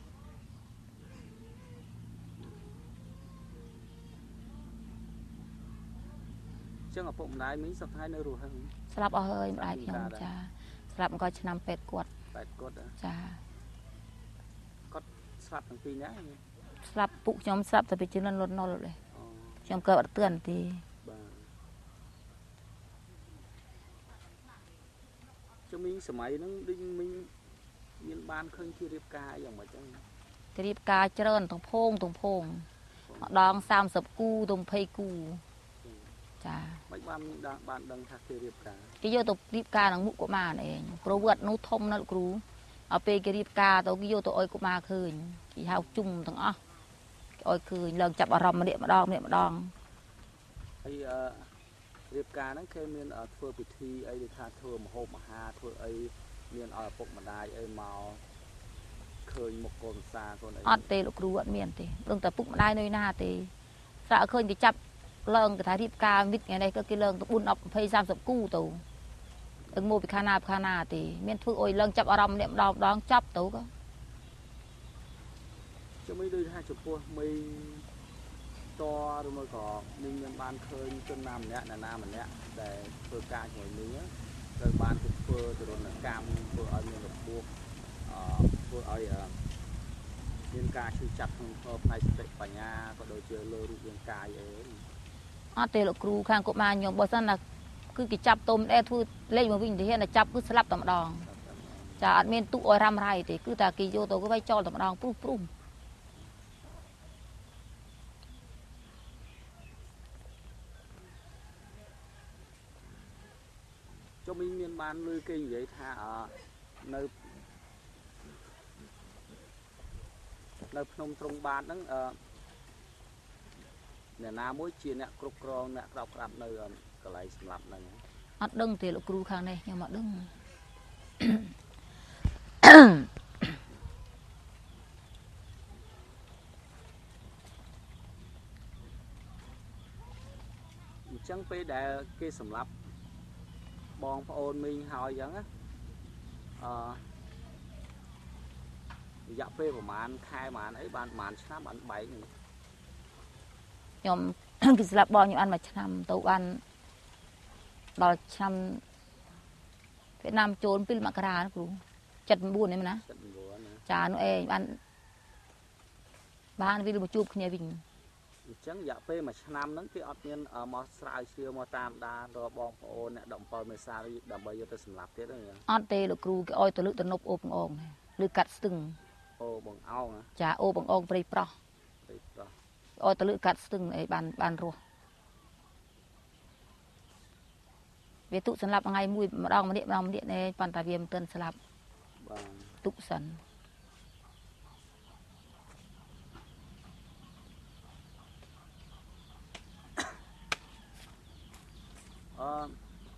ចឹងឪពុកម្ដាយមីងសប្តាហ៍នៅរស់ហើយស្លាប់អស់ហើយម្ដាយខ្ញុំចាស្លាប់ក៏ឆ្នាំពេទ្យគាត់ពេទ្យគាត់ចាគាត់ស្លាប់ទាំងពីរនាក់ស្លាប់ពុកខ្ញុំស្លាប់តែពីជំនាន់លន់ណុលទេខ្ញុំកើតអត់ទឿនទេបាទចឹងមីងសម័យហ្នឹងដូចមីងមានបានឃើញគេរៀបការយ៉ាងម៉េចចឹងគេរៀបការច្រើនទាំងភងទាំងភងម្ដង30គូទៅ20គូចាមិនបានបានដឹងថាគេរៀបការគេយកទៅរៀបការនឹងមុខកុមារឯងប្រវត្តិនោះធំណាស់លោកគ្រូដល់ពេលគេរៀបការទៅគេយកទៅអុយកុមារឃើញគេហៅជុំទាំងអស់គេអុយឃើញឡើងចាប់អារម្មណ៍ម្នាក់ម្ដងម្នាក់ម្ដងហើយអឺរៀបការហ្នឹងគេមានធ្វើពិធីអីដូចថាធ្វើម្ហូបអាហារធ្វើអីមានឲ្យឪពុកម្ដាយអីមកឃើញមុខកូនសាកូនអីអត់ទេលោកគ្រូអត់មានទេដឹងតែពុកម្ដាយនៅណាទេស្រាក់ឃើញគេចាប់ឡើងគេថារៀបការវិទ្យានេះក៏គេឡើងទៅ4 10 20 30គូទៅឹងមកពីខាងណាពីខាងណាទេមានធ្វើអុយឡើងចាប់អារម្មណ៍ម្នាក់ម្ដងម្ដងចាប់ទៅក៏ចាំមិនដូចថាចំពោះមីតឬមកក៏មីមានបានឃើញជនណាម្នាក់ណាណាម្នាក់ដែលធ្វើការជាមួយមីត្រូវបានគេធ្វើទរណកម្មធ្វើឲ្យមានរបួសអឺធ្វើឲ្យមានការឈឺចាប់ក្នុងផ្នែកសតិបញ្ញាក៏ដូចជាលើរូបរាងកាយអីអត់ទេលោកគ្រូខាងកុមារខ្ញុំបើសិនណាគឺគេចាប់ទុំដែរធ្វើលេខមកវិញទៅហ៊ានតែចាប់គឺស្លាប់តែម្ដងចាអត់មានទុកឲ្យរ៉ាំរ៉ៃទេគឺតែគេយកទៅគេវាយចោលតែម្ដងព្រុសព្រុសជុំមានបានលឺគេនិយាយថានៅនៅភ្នំត្រង់បានហ្នឹងអឺអ្នកណាមួយជាអ្នកគ្រប់គ្រងអ្នកក្របក្រាប់នៅកន្លែងសម្រាប់ហ្នឹងអត់ដឹងទេលោកគ្រូខាងនេះខ្ញុំអត់ដឹងអញ្ចឹងពេលដែលគេសម្រាប់បងប្អូនមីងហើយអញ្ចឹងណាអឺរយៈពេលប្រហែលខែប្រហែលអីបានប្រហែលឆ្នាំបានបែកខ្ញុំគេស្លាប់បងខ្ញុំអានមួយឆ្នាំទៅបានដល់ឆ្នាំវៀតណាមចូល2មករាគ្រូ79នេះណាចានោះឯងបានបានវាមកជួបគ្នាវិញអញ្ចឹងរយៈពេលមួយឆ្នាំហ្នឹងគេអត់មានមកស្រាវជ្រាវមកតាមដានរកបងប្អូនអ្នក17មេសាដើម្បីយកទៅសម្លាប់ទៀតទេអត់ទេលោកគ្រូគេឲ្យទៅលើកទៅនប់អូបងអងឬកាត់ស្ទឹងអូបងអងចាអូបងអងព្រៃប្រោះព្រៃប្រោះឲ្យទៅលើកកាត់ស្ទឹងអីបានបានរស់វាទុកសម្លាប់ថ្ងៃមួយម្ដងម្នាក់ម្ដងម្នាក់នេះប៉ុន្តែវាមិនទាន់ស្លាប់បាទទុកសិន ờ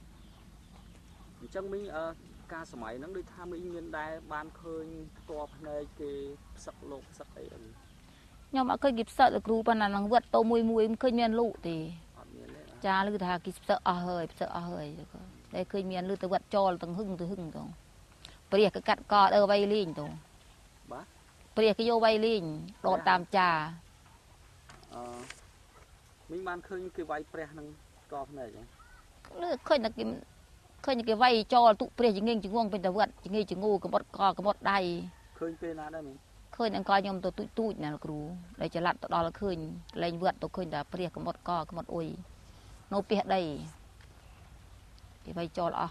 chẳng mình ờ ca sớm ấy nó đi tham mình miền đại ban khơi to này cái sắc lục sắc ấy nhưng mà khơi kịp sợ được cú ban là nó vượt tô mùi mùi khơi miền lụ thì cha lư thà kịp sợ à hơi sợ à hơi đây khơi miền lư từ vượt cho từng hưng từ hưng rồi bây giờ cái cắt cò ở bay linh rồi bây giờ cái vô bay linh đọt tam trà mình ban khơi cái vay pre năng to này chứ khơi là cái khơi những cái vay cho tụ pre chỉ nghe chỉ ngon bên tàu vượt chỉ nghe chỉ ngu cái bọt cò cái bọt đầy khơi pe nào đây mình khơi những coi nhom tụi tụi tụi này là cừu đâyจะ lặn ต đó là khơi lên vượt tụi khơi đã pre cái bọt cò cái bọt ôi nó pe đây cái vay cho là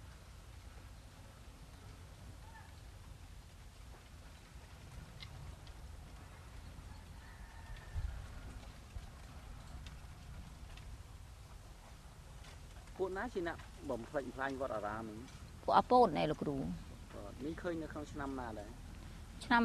ពួកណាជាអ្នកបំផ្លិចផ្លាញវត្តអារាមហ្នឹងពួកអពតណែលោកគ្រូនេះឃើញនៅក្នុងឆ្នាំណាដែរឆ្នាំ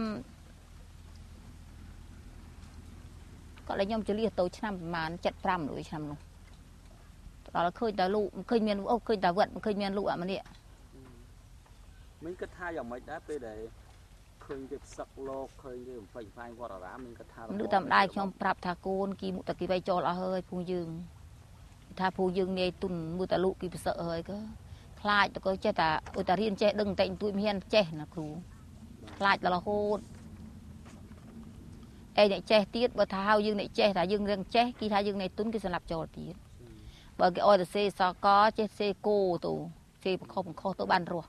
គាត់ឲ្យខ្ញុំចលះទៅឆ្នាំប្រហែល เจ็ดสิบห้า មួយឆ្នាំនោះដល់ឃើញតែលោកឃើញមានអូឃើញតែវត្តឃើញមានលោកអាម្នាក់មិនគិតថាយ៉ាងម៉េចដែរពេលដែលឃើញគេផ្សឹកលោកឃើញគេបំផ្លិចផ្លាញវត្តអារាមមិនគិតថានឹងតាមដែរខ្ញុំប្រាប់ថាកូនគីមុតគីវៃចូលអស់ហើយពូយើងថាពូយើងនាយទុនមើលតែលោកគីផ្សឹកហើយក៏ខ្លាចទៅក៏ចេះតែអ៊ុយតារៀនចេះដឹងតែទួយមានចេះណាគ្រូខ្លាចដល់រហូតអេអ្នកចេះទៀតបើថាហៅយើងអ្នកចេះថាយើងរៀងចេះគេថាយើងនៃទុនគេសម្រាប់ចូលទៀតបើគេអត់ទៅសេសកចេះសេគោទៅសេបង្ខំបង្ខំទៅបានរស់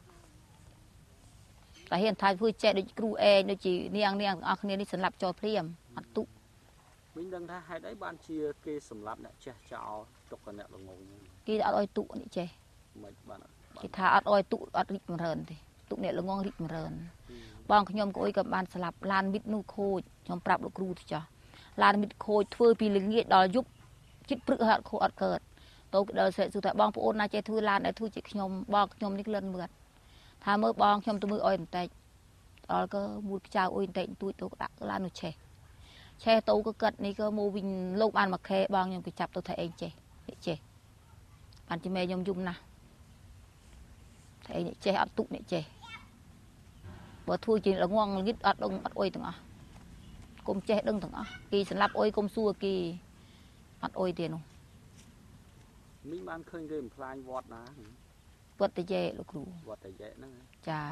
តែហ៊ានថាធ្វើចេះដូចគ្រូអេដូចជានាងនាងទាំងអស់គ្នានេះសម្រាប់ចូលព្រាមអត់ទុវិញដឹងថាហេតុអីបានជាគេសម្រាប់អ្នកចេះចោលទុកកអ្នកល្ងងគេអត់ឲ្យទុនេះចេះមិនបានគេថាអត់ឲ្យទុអត់រីកចម្រើនទេទុអ្នកល្ងងរីកចម្រើនបងខ្ញុំក៏អុយក៏បានស្លាប់ឡានមីតនោះខូចខ្ញុំប្រាប់លោកគ្រូទៅចាស់ឡានមីតខូចធ្វើពីល្ងាចដល់យប់ជិតព្រឹកហើយអត់ខូចអត់កើតទៅដល់សេះថាបងប្អូនណាចេះធ្វើឡានដែលធ្វើជាខ្ញុំបងខ្ញុំនេះក្លិនមើលថាមើលបងខ្ញុំទៅមើលអុយបន្តិចដល់ក៏មួយខ្ចៅអុយបន្តិចទួយទៅដាក់ឡាននោះឆេះឆេះទៅក៏កាត់នេះក៏មកវិញលោកបានមកខែបងខ្ញុំគេចាប់ទៅថាឯងចេះចេះបានជាមេខ្ញុំយំណាស់ថាឯងចេះអត់ទុកអ្នកចេះបើធ្វើជាល្ងងល្ងិតអត់ដឹងអត់អុយទាំងអស់គុំចេះដឹងទាំងអស់គេសម្រាប់អុយគុំសួរគេអត់អុយទេនោះមីងបានឃើញគេបំផ្លាញវត្តណាវត្តតយេលោកគ្រូវត្តតយេហ្នឹងចា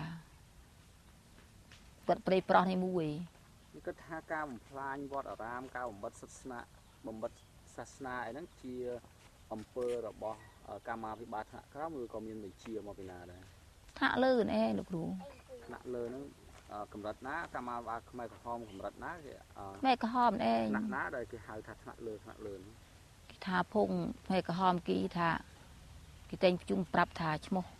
វត្តព្រៃប្រោះនេះមួយនេះគាត់ថាការបំផ្លាញវត្តអារាមការបំបិទសាសនាបំបិទសាសនាអីហ្នឹងជាអំពើរបស់កម្មាភិបាលថ្នាក់ក្រោមឬក៏មានវិជាមកពីណាដែរថ្នាក់លើណែលោកគ្រូថ្នាក់លើហ្នឹងកម្រិតណាកម្មាភិបាលខ្មែរក្រហមកម្រិតណាគេខ្មែរក្រហមណែថ្នាក់ណាដែលគេហៅថាថ្នាក់លើថ្នាក់លើគេថាភងខ្មែរក្រហមគេថាគេតែងប្រជុំប្រាប់ថាឈ្មោះ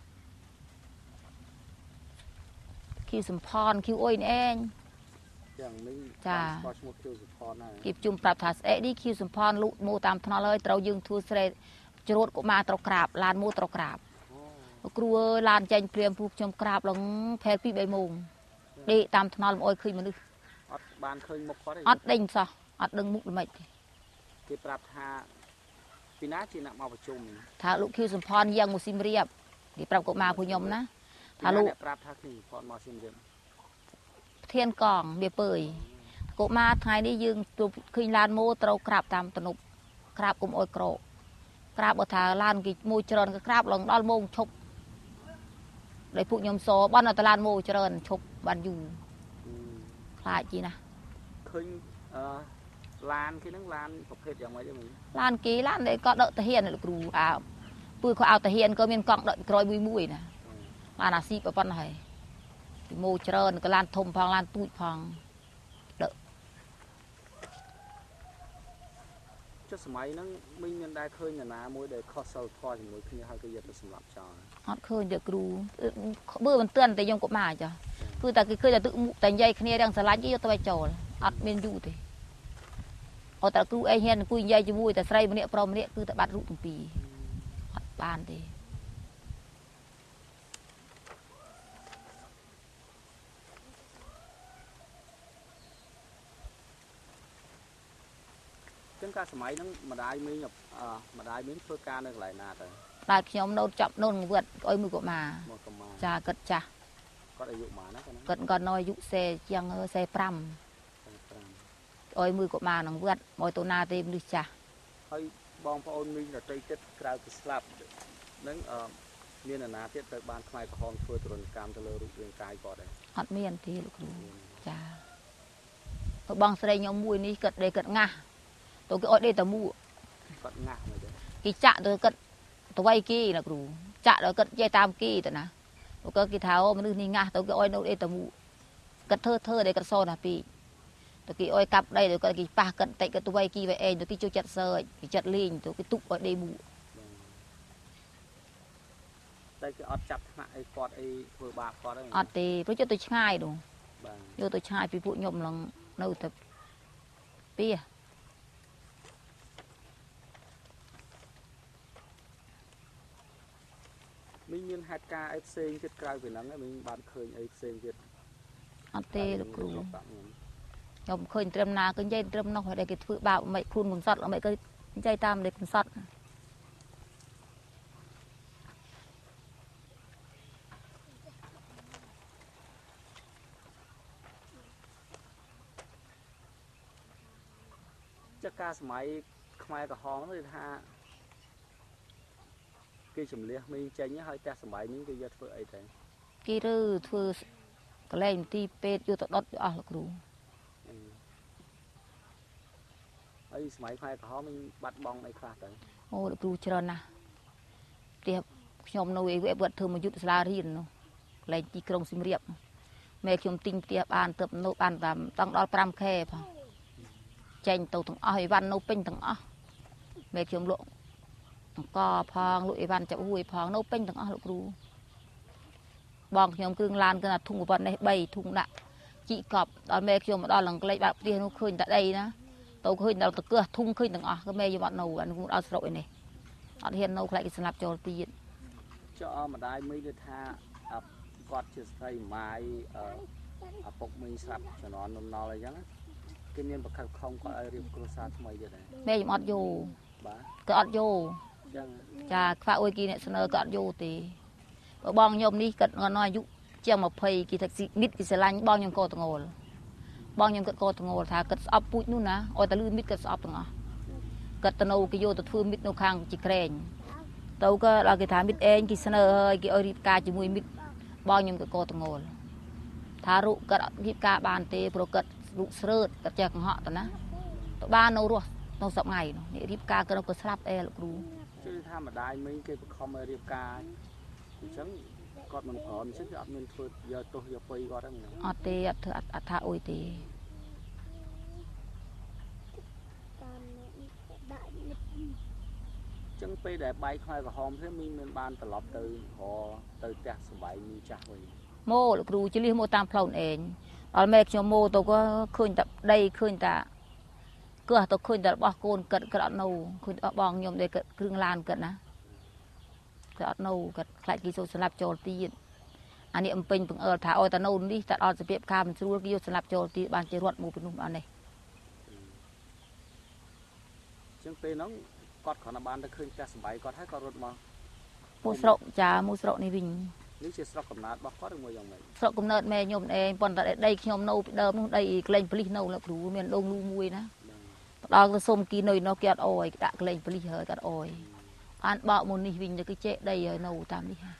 គីសំផនគីអុយណែយ៉ាងនេះចាឈ្មោះគីសំផនណាគេប្រជុំប្រាប់ថាស្អែកនេះគីសំផនលូកម៉ូតាមថ្នល់ហើយត្រូវយើងធ្វើស្រែច្រូតកុមារត្រូវក្រាបឡានម៉ូត្រូវក្រាបគ្រូអើយឡានចេញព្រាមពួកខ្ញុំក្រាបឡើងផែលពីរ បីម៉ោងដេកតាមថ្នល់មកអុយឃើញមនុស្សអត់បានឃើញមុខគាត់ទេអត់ដេញសោះអត់ដឹងមុខល្មិចទេគេប្រាប់ថាពីណាជាអ្នកមកប្រជុំថាលោកខៀវសំផនយ៉ាងមកស៊ីមរៀបគេប្រាប់កុមារពួកខ្ញុំណាថាលោកប្រាប់ថាខៀវសំផនមកស៊ីមរៀបប្រធានកងវាពើយកុមារថ្ងៃនេះយើងឃើញឡានម៉ូត្រូវក្រាបតាមទំនប់ក្រាបគុំអុយក្រោក្រាបបើថាឡានគេមួយច្រើនក៏ក្រាបឡើងដល់ម៉ោងឈប់ដោយពួកខ្ញុំសបានអត់ឡានម៉ូច្រើនឈប់បានយូរខ្លាចជីណាឃើញអឺឡានគេហ្នឹងឡានប្រភេទយ៉ាងម៉េចទេឡានគេឡានដែលក៏ដកតាហ៊ានលោកគ្រូអើពើគាត់ឲ្យតាហ៊ានក៏មានកង់ដកក្រោយមួយមួយណាឡានអាស៊ីប៉ុណ្ណឹងហើយគេម៉ូច្រើនក៏ឡានធំផងឡានទូចផងដកចុះសម័យហ្នឹងមីងមានដែរឃើញនរណាមួយដែលខុសសិលធម៌ជាមួយគ្នាហើយគេយកទៅសម្លាប់ចោលអត់ឃើញទេគ្រូបើមិនទាន់តែខ្ញុំក៏មកចាគឺតែគេឃើញតែទឹកមុខតែនិយាយគ្នារឿងស្រឡាញ់គេយកទៅឲ្យចោលអត់មានយូរទេអត់តែគ្រូអីហ៊ានអង្គុយនិយាយជាមួយតែស្រីម្នាក់ប្រុសម្នាក់គឺតែបាត់រូបទាំងពីរអត់បានទេចឹងงการสมัยนั้นมาได้มีแบบมาได้มีเพื่อการอะไรนาแต่ได้ขยมโนจับโนเวิร์ดอ้อยมือก็มาจ่ากัดจ่าก็อายุมานะกัดก่อนน้อยอายุเซยังเซปรำอ้อยมือก็มาหนังเวิร์ดมอยตัวนาเต็มดิจ่าให้บองพระองค์มีแต่ใจเจ็ดกล่าวสลับนั้นเมียนนาเทียบแต่บ้านขมายกระหองเพื่อตรวจการตะเลรูปเรียงกายก่อนเลยอัดเมียนทีลูกดูจ่าบองแสดงยมมวยนี่กัดเลยกัดง่าตัวก็อ้อยได้แต่มูกัดง่าเลยกี่จ่าตัวกัดตัวไว้กี้นะครูจ่าตัวกัดใจตามกี้แต่นะตัวก็กี่เท้ามันนึกนี่ง่าตัวก็อ้อยโนได้แต่มูกัดเธอเธอได้กัดโซนะปีตัวกี่อ้อยกับได้ตัวก็กี่ปากกัดเตะกัดตัวไว้กี้ไว้เองตัวกี่โจจัดเซยจัดลิงตัวกี่ตุกอ้อยได้มูได้คืออดจับหน้าไอ้กอดไอ้เฟือบาปกอดได้อดตีเพราะจะตัวช่ายดูโยตัวช่ายปีปุ่ยมลังนู่นแต่ปีมีเงินหักกาไอ้เซงจิตกลายเป็นนั้นมีบ้านเคยไอ้เซงจิตอันเตลูกครูยมเคยเตรียมนาก็ใจเตรียมนอกได้กิจฝืนบ่าวไม่คุณมุนสัตว์ไม่ก็ใจตามได้คุณสัตว์จะการสมัยขมายกับห้องเลยท่ากี่สมเลียมีใจเนี้ยให้แต่สมัยนี้ก็ยัดเฟื่อยแต่กี่รื้อเฟื่อก็เล่นตีเป็ดอยู่ตัดดอดอ่ะลูกครูไอ้สมัยขมายกับห้องมันบัดบองไอ้คลาดแต่โอ้ลูกครูเชิญนะเดี๋ยวชมนูเอเวเบิดเธอมายุดสลาเรียนนูเล่นตีกรงสิมเรียบแม่ชมติงเตียบอ่านเติบโนอ่านตามต้องดอลปรามแค่พอใจตัวถึงอ้อยวันโนเป็นถึงอ้อแม่ชมโลก็พองลุยวันจะหุยพองโนเป็นถึงอ้อลูกครูบองชมกึ่งลานกันทุ่งวันในใบทุ่งหนักจีกอบตอนแม่ชมตอนหลังเลยแบบเรียนขึ้นแต่ใดนะตัวขึ้นเราตะเกียทุ่งขึ้นถึงอ้อก็แม่ยังวันโนอันกูเอาสระนี่อันเห็นโนใครกินสลับโจลตีนจะเอามาได้ไม่ได้ท่ากอดจะใส่ไม้ปกมีสลับจะนอนนอนนอนอะไรยังกินเงินประคับคองก็เรียบกระซาทำไมจะได้แม่ยังอดโยก็อดโยจะฟ้าโอยกีเนี่ยเสนอก็อดโยตีบองยมนี่กัดงอนน้อยยุเจียงมาเพย์กีแท็กซี่มิดกิสลันบองยังโกตงอลบองยังกัดโกตงอลถ้ากัดอับปุ้ยนู่นนะโอ้แต่ลืมมิดกัดอับตงอ่ะกัดตโนกิโยตัดฟื้นมิดโนคางจิเกรงตัวก็เรากิถามิดเองกิเสนอกิอริกาจิมวยมิดบองยังกัดโกตงอลถ้ารุกัดกิกาบานเตโปรกัดลุกเสือกับแจกของhọตอนนั้นตัวบ้านเรารัวเราสับไงนี่รีบกาก็เราก็สลับเอลูกรู้ชื่อถ้ามาได้ไม่เกี่ยวกับคอมรีบกาฉันกอดมันพร้อมฉันจะอัดเงินทุนยาตัวยาปีก็ได้เหมือนอัดเตะเธออัดอัดท่าโอยเตะจังไปแต่ใบคอยกับหอมเพื่อมีเงินบานตลอดตื่นพอตื่นแต่สบายมีจักเลยโม่ลูกรู้จะเรียกโม่ตามเพลาเองตอนแม่ชมโมตัวก็ขึ้นแต่ได้ขึ้นแต่ก็ตัวขึ้นแต่บอกโกนเกิดกระโนขึ้นบองยมได้เกิดครึ่งลานเกิดนะกระโนเกิดใครกิโซสลับโจลตีนอันนี้อันเป็นเพิ่งเออถ้าออยตะโนนี่แต่ออยจะเปียบคำสู้กิโซสลับโจลตีบางเจรวดมูเป็นนุ่มอันนี้จังไปน้องกอดขอนบานจะขึ้นแต่สบายกอดให้กอดรถมามูสระจ่ามูสระนี่วิ่งนี่จะสระกำนัดบอกก็ต้องมาอย่างไรสระกำเนิดแม่ยมเองปนแต่ได้ยมโนเดิมนู่นได้เกรงปลิโนแล้วครูเมียนลงลูมวยนะตอนก็ส้มกินหน่อยนกเกียดอ้อยตะเกรงปลิเหยกัดอ้อยอันบ่าวมุนนี่วิ่งจะก็เจ๊ได้เหยโนตามนี่ฮะ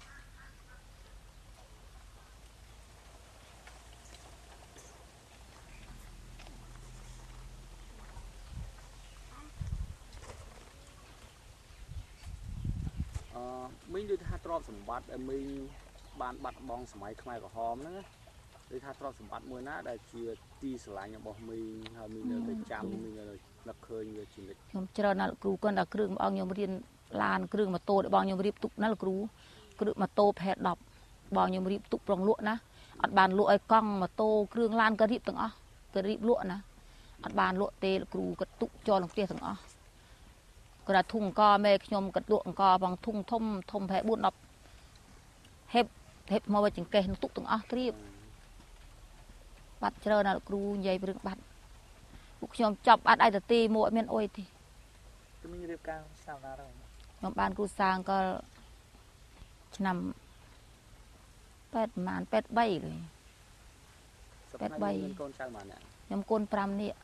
มีดูท่าตรอบสมบัติมีบานบัดบองสมัยขมายกับหอมนะดูท่าตรอบสมบัติมือนะได้เชียร์ตีสลายอย่างบอกมีมีเนื้อไปจำมีเนื้อนักเคยเนื้อจิ๋วยมเจริญนั่นครูก็ได้เครื่องบองยมเรียนลานเครื่องมาโตบองยมรีบตุกนั่นครูเครื่องมาโตแพดดอกบองยมรีบตุกปรองลวดนะอัดบานลวดไอ้กล้องมาโตเครื่องลานกระรีบตั้งอ๋อกระรีบลวดนะอัดบานลวดเตะครูกระตุกจอลงเตี้ยตั้งอ๋อกระทุ่งก็แม่ขยมกระดวงก็บางทุ่งทมทมแผ่บุญดอกเห็บเห็บมาไว้จึงแก่ตุกตั้งอ๋อรีบบัดเจริญน่ะครูใหญ่เรื่องบัดពួកខ្ញុំចាប់អត់ឯទៅទីមួយអត់មានអុយទេគឺមានរៀបការសាវតាដែរខ្ញុំបានគ្រូសាងក៏ឆ្នាំប៉ែតប្រហែលប៉ែតបីលេងប៉ែតបីមានកូនចៅប៉ុន្មានខ្ញុំកូនប្រាំនាក់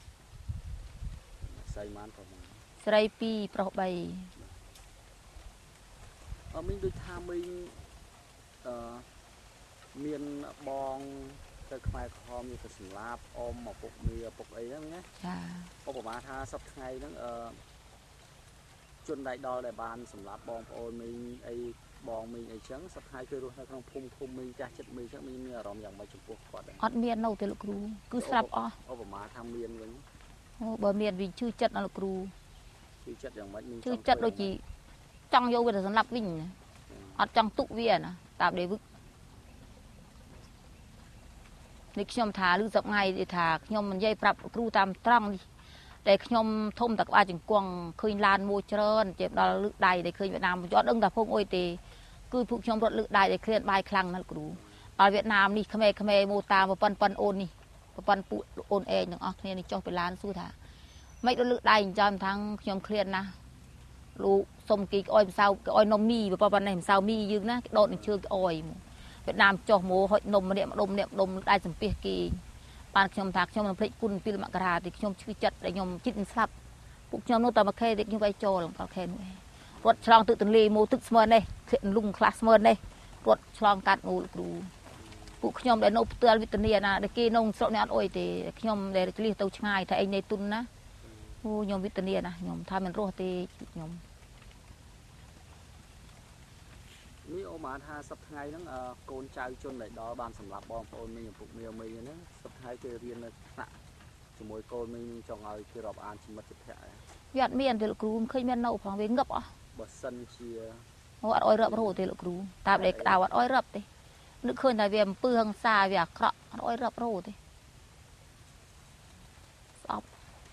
ស្រីប៉ុន្មានប្រុសស្រីពីរប្រុសបីអមីងដូចថាមីងអឺមានបងទៅខ្មែរក្រហមមានទៅសម្លាប់អមមកពុកមីពុកអីហ្នឹងណាចាឧបមាថាសប្តាហ៍ថ្ងៃហ្នឹងអឺជនដៃដល់ដែលបានសម្លាប់បងប្អូនមីងអីបងមីងអីចឹងសប្តាហ៍ថ្ងៃគឺរស់នៅក្នុងភូមិឃុំមីងចាស់ចិត្តមីងចឹងមីងមានអារម្មណ៍យ៉ាងម៉េចចំពោះគាត់អត់មាននៅទេលោកគ្រូគឺស្លាប់អស់ឧបមាថាមានវិញអូបើមានវិញជឿចិត្តដល់លោកគ្រូជឿចិត្តយ៉ាងម៉េចមីងជឿចិត្តដូចជាចង់យកវាទៅសម្លាប់វិញអត់ចង់ទុកវាណាតាមដែលវឹកនេះខ្ញុំថាឬសប្ងៃថាខ្ញុំនិយាយប្រាប់គ្រូតាមត្រង់នេះតែខ្ញុំធំតែក្បាលជង្គង់ឃើញឡានមួយច្រើនចេះដល់លឹកដៃដែលឃើញវៀតណាមយត់ដឹងតែភងអុយទេគឺពួកខ្ញុំរត់លឹកដៃដែលឃ្លានបាយខ្លាំងណាស់គ្រូដល់វៀតណាមនេះក្មេក្មេម៉ូតាប្រប៉ុនប៉ុនអូននេះប្រប៉ុនពួកអូនឯងទាំងអស់គ្នានេះចុះពីឡានសួរថាមិនរត់លឹកដៃចាំថាខ្ញុំឃ្លានណាស់លោកសុំគីក្អុយម្សៅក្អុយនំមីប្រប៉ុននេះម្សៅមីយើងណាដោតនឹងជើងក្អុយវៀតណាមចុះមកហុចនំម្នាក់ម្ដុំម្នាក់ម្ដុំដៃសំពះគេបានខ្ញុំថាខ្ញុំមិនភ្លេចគុណពីមករាទីខ្ញុំឈឺចិត្តដែលខ្ញុំជិតស្លាប់ពួកខ្ញុំនោះតែមកខេទីខ្ញុំវាយចូលដល់ខេនោះរត់ឆ្លងទឹកទន្លេមកទឹកស្មើនេះលំខ្លះស្មើនេះរត់ឆ្លងកាត់មូលគ្រូពួកខ្ញុំដែលនៅផ្ទាល់វិទ្យាណាដែលគេនៅស្រុកនេះអត់អុយទេខ្ញុំដែលឆ្លៀសទៅឆ្ងាយថាអីនៃទុនណាអូខ្ញុំវិទ្យាណាខ្ញុំថាមិនរស់ទេខ្ញុំនេះអូម៉ាថាសប្តាហ៍ថ្ងៃហ្នឹងកូនចៅជនដែលដល់បានសម្លាប់បងប្អូនមីងឪពុកមីមីហ្នឹងសប្តាហ៍ថ្ងៃគេរៀននៅថ្នាក់ជាមួយកូនមីងចង់ឲ្យគេរាប់អានជាមិត្តភក្តិវាអត់មានទេលោកគ្រូមិនឃើញមាននៅផងវាងឹបអស់បើសិនជាអូអត់អុយរាប់រោទេលោកគ្រូតាមដែលក្តៅអត់អុយរាប់ទេនឹកឃើញតែវាអំពើហិង្សាវាអាក្រក់អត់អុយរាប់រោទេស្អប់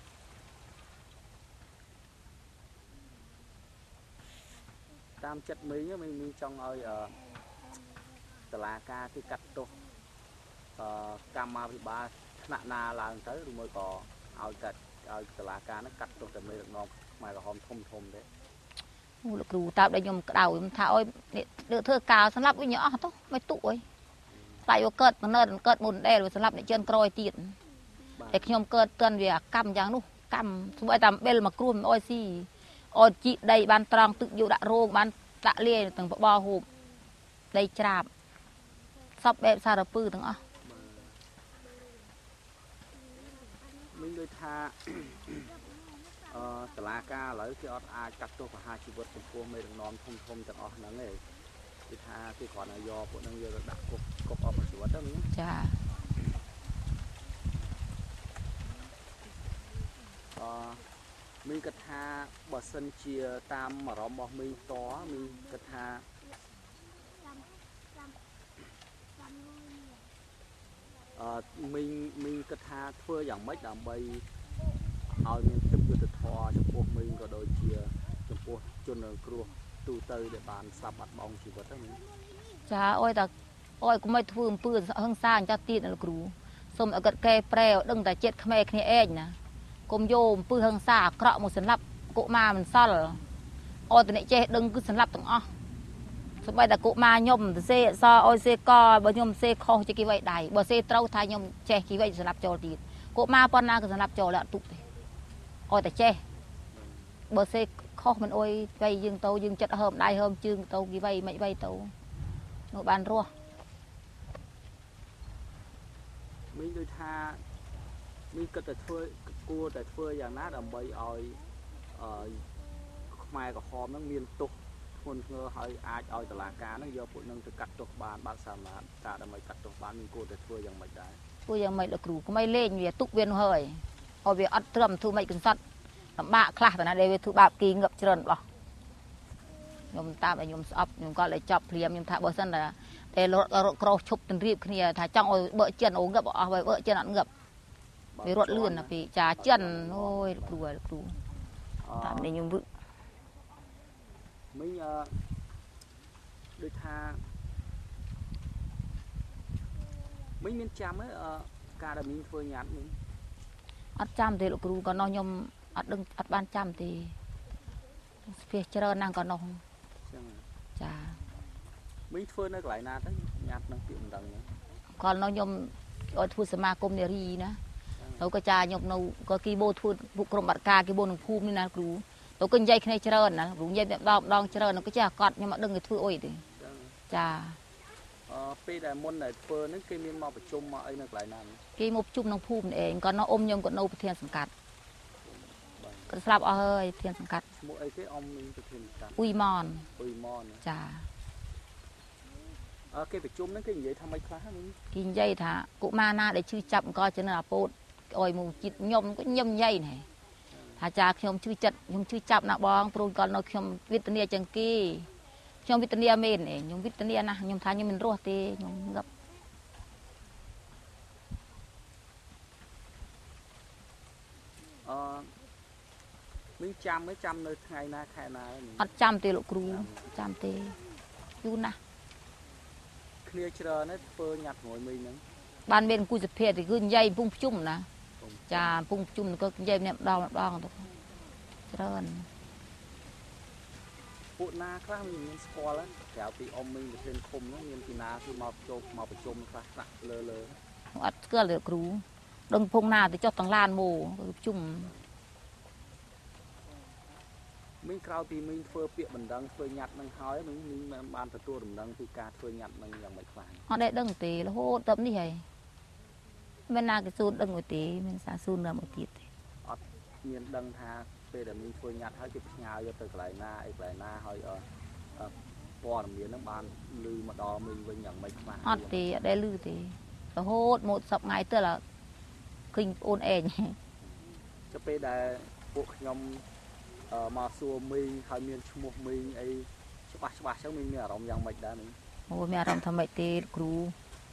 តាមចិត្តមីងមីងមីងចង់ឲ្យតឡាការគេកាត់ទោសកម្មាភិបាលថ្នាក់ណាឡើងទៅឬមួយក៏ឲ្យកាត់ឲ្យតឡាការហ្នឹងកាត់ទោសតែមេដឹកនាំខ្មែរក្រហមធំធំទេអូលោកគ្រូតាមដែលខ្ញុំក្តៅខ្ញុំថាអុយនេះធ្វើការសម្រាប់វិញអស់ទៅមិនទុកអុយតែយកកើតមនិតកើតមុនដែរសម្រាប់អ្នកជឿនក្រោយទៀតតែខ្ញុំកើតទិនវាកម្មយ៉ាងនោះកម្មស្បែកតាមបិលមកគ្រួមិនអុយស៊ីអត់ជីដីបានត្រង់ទឹកយកដាក់រោងបានដាក់លាយទាំងបបោហូបដីច្រាបសពបែបសារពើទាំងអស់មីងដូចថាអឺតឡាការឥឡូវគេអត់អាចកាត់ទោសប្រហារជីវិតចំពោះមេដឹកនាំធំធំទាំងអស់ហ្នឹងទេគឺថាគេគ្រាន់តែយកពួកហ្នឹងយកទៅដាក់គុកគុកអស់ជីវិតទៅមីងចាអឺមីងគិតថាបើសិនជាតាមអារម្មណ៍របស់មីងតមីងគិតថាអឺមីងមីងគិតថាធ្វើយ៉ាងម៉េចដើម្បីឲ្យមានភាពយុត្តិធម៌ចំពោះមីងក៏ដូចជាចំពោះជនរងគ្រោះទូទៅដែលបានស្លាប់បាត់បង់ជីវិតហ្នឹងចាអុយតែអុយកុំឲ្យធ្វើអំពើហិង្សាអញ្ចឹងទៀតលោកគ្រូសូមឲ្យគាត់កែប្រែដឹងតែចិត្តក្មេងគ្នាឯងណាកុំយកអំពើហិង្សាអាក្រក់មកសម្លាប់កុមារមិនសល់អត់តែអ្នកចេះដឹងគឺសម្លាប់ទាំងអស់សូម្បីតែកុមារខ្ញុំទៅសេអសអុយសេកបើខ្ញុំសេខុសជាគេវៃដៃបើសេត្រូវថាខ្ញុំចេះគេវៃសម្លាប់ចូលទៀតកុមារប៉ុណ្ណាក៏សម្លាប់ចូលអត់ទុកទេអត់តែចេះបើសេខុសមិនអុយវៃយើងទៅយើងចិត្តហើមដៃហើមជើងទៅគេវៃមិនវៃទៅនោះបានរស់មីងដូចថាមីងគិតតែធ្វើគួរតែធ្វើយ៉ាងណាដើម្បីឲ្យអឺខ្មែរក្រហមហ្នឹងមានទោសធ្ងន់ធ្ងរហើយអាចឲ្យតុលាការហ្នឹងយកពួកហ្នឹងទៅកាត់ទោសបានបើកសាលាការដើម្បីកាត់ទោសបានមានគួរតែធ្វើយ៉ាងម៉េចដែរធ្វើយ៉ាងម៉េចលោកគ្រូកុំឲ្យលេងវាទុកវានោះហើយឲ្យវាអត់ត្រឹមធ្វើម៉េចកន្សត់លំបាកខ្លះតែណាដែលវាធ្វើបាបគេងឹបច្រើនបោះខ្ញុំតាមឲ្យខ្ញុំស្អប់ខ្ញុំក៏เลยចាប់ព្រាមខ្ញុំថាបើសិនតែតែរត់ក្រោសឈប់ទន្រៀបគ្នាថាចង់ឲ្យបើចិនអូងឹបអស់បើបើចិនអត់ងឹបវារត់លឿនណាពីចាចិនអូយលោកគ្រូលោកគ្រូតាមនេះខ្ញុំមីងអឺដូចថាមីងមានចាំទេអឺការដែលមីងធ្វើញ៉ាត់មីងអត់ចាំទេលោកគ្រូក៏នោះខ្ញុំអត់ដឹងអត់បានចាំទេស្ភះច្រើនណាស់ក៏នោះចឹងចាមីងធ្វើនៅកន្លែងណាទៅញ៉ាត់នឹងពាក្យមិនដឹងគាត់នោះខ្ញុំឲ្យធ្វើសមាគមនារីណាទៅក៏ចាខ្ញុំនៅក៏គីបូធ្វើពួកក្រុមបាត់ការគីបូនឹងភូមិនេះណាគ្រូទៅក៏និយាយគ្នាច្រើនណាគ្រូនិយាយម្ដងម្ដងច្រើនក៏ចាគាត់ខ្ញុំអត់ដឹងគេធ្វើអុយទេចាអឺពេលដែលមុនដែលធ្វើហ្នឹងគេមានមកប្រជុំមកអីនៅកន្លែងណាគេមកប្រជុំក្នុងភូមិនេះឯងគាត់នោះអ៊ំខ្ញុំគាត់នៅប្រធានសង្កាត់គាត់ស្លាប់អស់ហើយប្រធានសង្កាត់ឈ្មោះអីគេអ៊ំមីងប្រធានសង្កាត់អ៊ុយម៉នអ៊ុយម៉នចាអើគេប្រជុំហ្នឹងគេនិយាយថាម៉េចខ្លះហ្នឹងគេនិយាយថាកុមារណាដែលឈឺចាប់អង្គចំនួនអាពោតអុយមកចិត្តខ្ញុំក៏ញឹមញ៉ៃណែថាចាខ្ញុំឈឺចិត្តខ្ញុំឈឺចាប់ណាបងព្រោះគាត់នៅខ្ញុំវេទនាចឹងគេខ្ញុំវេទនាមែនឯងខ្ញុំវេទនាណាស់ខ្ញុំថាខ្ញុំមិនរស់ទេខ្ញុំងាប់អឺមីងចាំទេចាំនៅថ្ងៃណាខែណាអត់ចាំទេលោកគ្រូចាំទេយូរណាស់គ្នាច្រើនទេធ្វើញ៉ាត់មួយមីងហ្នឹងបានមានគូសភាthìគឺនិយាយពុំភ្ជុំណាចាពុំភ្ជុំក៏និយាយម្នាក់ម្ដងម្ដងទៅច្រើនពួកណាខ្លះមានស្គាល់ក្រៅពីអ៊ំមីងប្រធានឃុំនោះមានពីណាគឺមកចូលមកប្រជុំខ្លះខ្លះលើលើអត់ស្គាល់ទេគ្រូដឹងភងណាទៅចុះទាំងឡានមកប្រជុំមីងក្រៅពីមីងធ្វើពាក្យបណ្ដឹងធ្វើញ៉ាត់នឹងហើយមីងមីងបានទទួលដំណឹងពីការធ្វើញ៉ាត់នឹងយ៉ាងម៉េចខ្លះអត់ដែរដឹងទេរហូតដល់នេះហើយមិនណាគេស៊ូនដឹងមួយទេមានសាស៊ូននៅមួយទៀតទេអត់មានដឹងថាពេលដែលមីងធ្វើញ៉ាត់ហើយគេផ្ញើយកទៅកន្លែងណាអីកន្លែងណាហើយអឺព័ត៌មានហ្នឹងបានលឺមកដល់មីងវិញយ៉ាងម៉េចខ្លះអត់ទេអត់ដែរលឺទេរហូតមកសប្ងៃទៅឡើឃើញប្អូនឯងទៅពេលដែលពួកខ្ញុំមកសួរមីងហើយមានឈ្មោះមីងអីច្បាស់ច្បាស់ចឹងមីងមានអារម្មណ៍យ៉ាងម៉េចដែរមីងអូមានអារម្មណ៍ថាម៉េចទេគ្រូ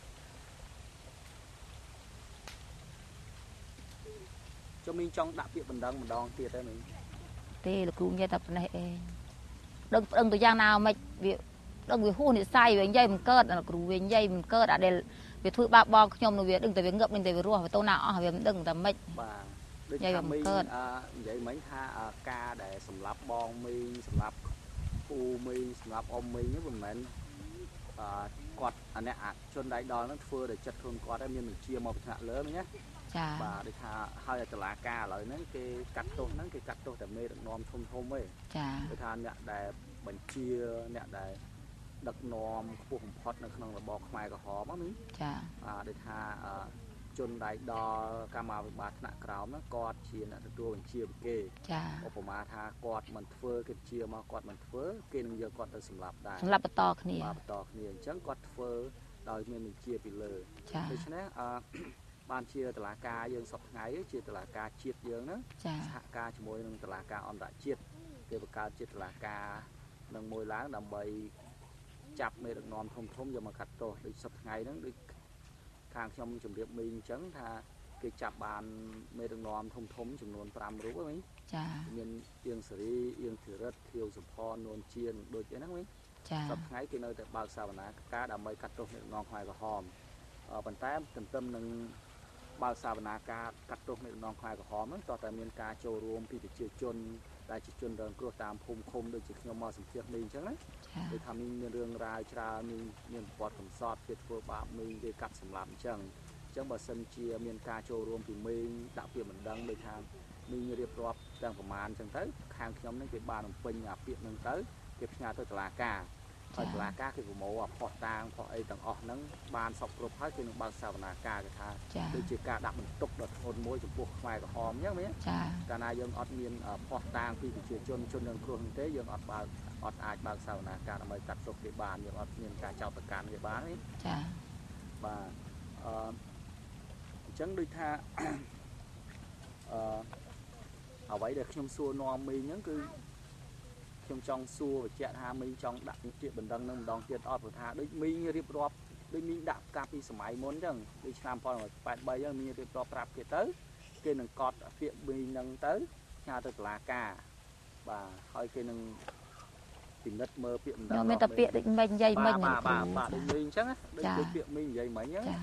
ចាំមីងចង់ដាក់ពាក្យបណ្ដឹងម្ដងទៀតទេមីងទេលោកគ្រូនិយាយតែប៉ុណ្ណេះឯងដឹងដឹងទៅយ៉ាងណាម៉េចវាដឹងវាហួសនិស័យវានិយាយមិនកើតលោកគ្រូវានិយាយមិនកើតអាដែលវាធ្វើបាបបងខ្ញុំនោះវាដឹងតែវាងឹបនឹងតែវារស់វាទៅណាអស់វាមិនដឹងតែម៉េចបាទដូចថាមីងអឺនិយាយមិញថាការដែលសម្រាប់បងមីងសម្រាប់ពូមីងសម្រាប់អ៊ំមីងនេះមិនមែនអឺគាត់អាអ្នកអាជនដៃដល់ហ្នឹងធ្វើដោយចិត្តខ្លួនគាត់ហើយមានបញ្ជាមកពីថ្នាក់លើហ្នឹងណាចាបាទដូចថាហើយតុលាការឥឡូវហ្នឹងគេកាត់ទោសហ្នឹងគេកាត់ទោសតែមេដឹកនាំធំធំទេចាគឺថាអ្នកដែលបញ្ជាអ្នកដែលដឹកនាំខ្ពស់បំផុតនៅក្នុងរបបខ្មែរក្រហមហ្នឹងចាបាទដូចថាជនដៃដល់កម្មាភិបាលថ្នាក់ក្រោមហ្នឹងគាត់ជាអ្នកទទួលបញ្ជាពីគេចាឧបមាថាគាត់មិនធ្វើគេជាមកគាត់មិនធ្វើគេនឹងយកគាត់ទៅសម្លាប់ដែរសម្លាប់បន្តគ្នាបាទបន្តគ្នាអញ្ចឹងគាត់ធ្វើដោយមានបញ្ជាពីលើដូច្នេះអឺបានជាតុលាការយើងសពថ្ងៃជាតុលាការជាតិយើងហ្នឹងសហការជាមួយនឹងតុលាការអន្តរជាតិគេបង្កើតជាតុលាការនឹងមួយឡើងដើម្បីចាប់មេដឹកនាំធំធំយកមកកាត់ទោសដូចសពថ្ងៃហ្នឹងដូចខាងខ្ញុំជម្រាបមីងអញ្ចឹងថាគេចាប់បានមេដឹកនាំធំធំចំនួនប្រាំរូបហ្នឹងចាមានអៀងសេរីអៀងធីរិតខៀវសុផននួនជានដូចអីហ្នឹងវិញចាសប្តាហ៍គេនៅតែបើកសវនាការដើម្បីកាត់ទោសមេដឹកនាំខ្មែរក្រហមប៉ុន្តែទន្ទឹមនឹងបើកសវនាការកាត់ទោសមេដឹកនាំខ្មែរក្រហមហ្នឹងតោះតែមានការចូលរួមពីប្រជាជនដែលជាជនរងគ្រោះតាមភូមិឃុំដូចជាខ្ញុំមកសម្ភាសមីងអញ្ចឹងណាគេថាមីងមានរឿងរ៉ាវច្រើនមីងមានប្រវត្តិកំសត់គេធ្វើបាបមីងគេកាត់សម្លាប់អញ្ចឹងអញ្ចឹងបើសិនជាមានការចូលរួមពីមីងដាក់ពាក្យបណ្ដឹងដូចថាមីងរៀបរាប់ទាំងប្រមាណអញ្ចឹងទៅខាងខ្ញុំនេះគេបានបំពេញអាពាក្យហ្នឹងទៅគេផ្ញើទៅតុលាការហើយតុលាការគេប្រមូលអាផុសតាងផុសអីទាំងអស់ហ្នឹងបានសពគ្រប់ហើយគេនឹងបើកសវនាការគេថាដូចជាការដាក់បន្ទុកដ៏ធ្ងន់មួយចំពោះខ្មែរក្រហមអញ្ចឹងមែនកាលណាយើងអត់មានផុសតាងពីប្រជាជនជនរងគ្រោះនេះទេយើងអត់បើកអត់អាចបើកសវនាការដើម្បីកាត់ទោសគេបានយើងអត់មានការចោទប្រកាន់គេបានទេចាបាទអឺអញ្ចឹងដូចថាអឺអ្វីដែលខ្ញុំសួរនាំមីងហ្នឹងគឺខ្ញុំចង់សួរបញ្ជាក់ថាមីងចង់ដាក់ពាក្យបណ្ដឹងនឹងម្ដងទៀតអត់ព្រោះថាដូចមីងរៀបរាប់ដូចមីងដាក់កាលពីសម័យមុនអញ្ចឹងដូចឆ្នាំmột nghìn chín trăm tám mươi baអញ្ចឹងមីងរៀបរាប់ប្រាប់គេទៅគេនឹងកត់ពាក្យមីងហ្នឹងទៅផ្ញើទៅតុលាការបាទហើយគេនឹងពិនិត្យមើលពាក្យបណ្ដឹងមានតែពាក្យដូចមិននិយាយមិនបាទបាទបាទដូចមីងអញ្ចឹងដូចពាក្យមីងនិយាយមិញហ្នឹង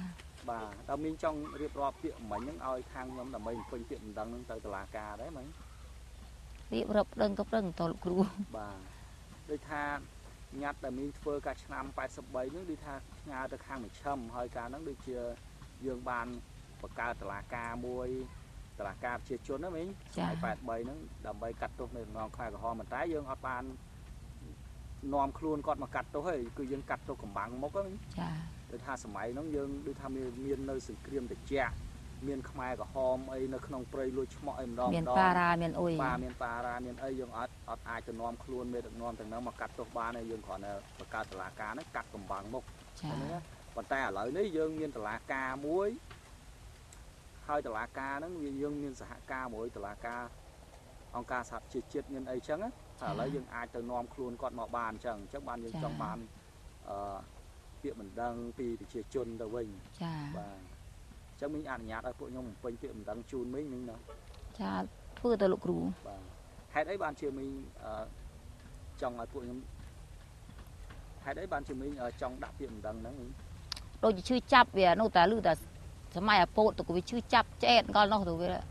bà tao mình trong riệp rọp tiệm mấy những oi thang nhóm là mình phân tiệm đăng tới từ là ca đấy mấy riệp rọp đăng cấp đăng tàu cừu bà đôi tha nhát là mình phơi cả năm phải sập bấy nước đi tha nhà được hàng một trăm hơi cá nó được chia dương bàn và ca từ là ca muôi từ là ca chia chuốn đó mình phải phải bấy nó đầm bấy cắt tốt nên ngon khai của họ mà trái dương ở bàn nòm luôn còn mà cắt tôi cứ dương cắt tôi cũng bằng mốc đó đôi tha sớm máy nó dương đôi tha miền miền nơi sự kiềm để chẹt miền khai của họ ấy nó không prey lôi mọi em đó miền para miền oi pa miền para miền ấy dương ở ở ai từ nòm luôn miền được nòm từ nó mà cắt tôi ba này dương còn là ca từ là cá nó cắt cũng bằng mốc còn ta ở lại đấy dương miền từ là ca muối hơi từ là ca nó dương miền xã ca muối từ là ca ông ca sạp chết chết miền ấy chăng á ở lấy dương ai từ nòm luôn còn mọ bàn chẳng chắc bàn dương trong bàn tiệm mình đang pi thì chia chôn đầu mình và chắc mình ăn nhạt ở phụ nhung mình tiệm đang chun mấy mình nữa cha thưa từ lục rú hay đấy bạn chưa mình trong ở phụ nhung hay đấy bạn chưa mình ở trong đặc tiệm đang đó mình đôi chưa chắp về nô ta lư ta sớm mai à po tụi cô chưa chắp chết con nó tụi vậy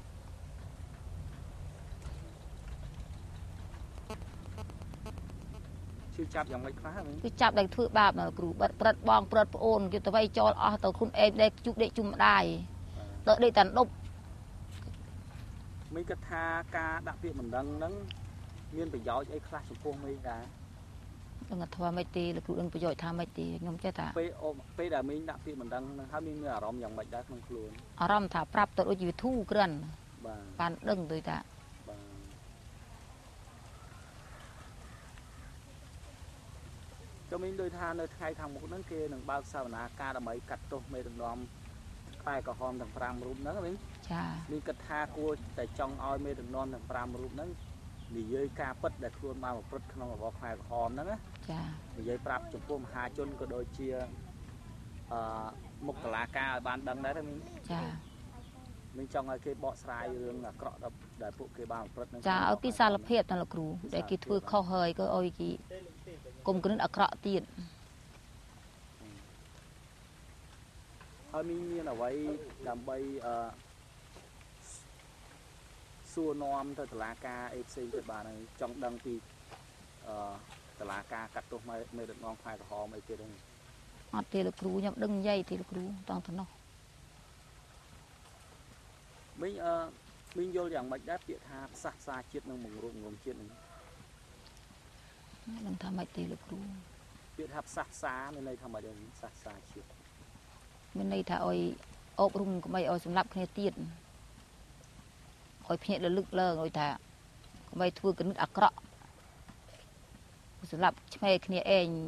chưa chắpอย่างไรคล้าย cứ chắp đầy thưa bà mà cừu bật bật bong bật ôn kiểu tụi bay cho ở tụiคุณem đây chụp để chụp đài đợi đây tận đục mấy cái tha ca đặc biệt mình đang nắng miên phải giỏi ấy class của cô mấy cả đừng có thua mấy tì là cừu đừng phải giỏi tham mấy tì nhom chết ta pe pe đã mình đặc biệt mình đang háo mình ở rộngอย่างไรđã không luôn ở rộng thả prap tụi ôi chỉ thu gần bàn đừng tụi ta cho mình đôi tha nơi thay thằng một nắng kia đừng bao sao nà ca đã mấy cắt tôi mấy đừng đom khai có hòm thằng pram rùm nắng mình mình cắt tha cua tại trong oi mấy đừng non thằng pram rùm nắng vì dây ca bứt để luôn mà một bứt không mà vào khai có hòm nắng á vì dây prap chụp phôm hai chân có đôi chia một lá ca ban đằng đấy đó mình mình trong cái bọ sài rương là cọ đập để phụ cái bao bứt cha ở cái xa lập hiệp là cừu để cái thui kho hơi có oi cái cùng cái nước cọ tiền hơi mình như là vậy làm bay xua nom thôi là ca ép xê cái bà này trong đăng thì là ca cắt tôi mới mới được ngon khoai của họ mấy kia đây họ thì là cừu nhậm đừng dây thì là cừu toàn thân nó mình mình vô rằng mạch đáp tiệt ha xa xa chết năng mùng rụng ngồm chết này đừng tham mạch thì là cừu tiệt hạp xa xa bên đây tham mạch đây xa xa chết bên đây thà oi ốp rung của mày oi sum lấp kia tiền oi phê là lực lơ oi thà mày thua cái nước ác cọ sum lấp mày kia em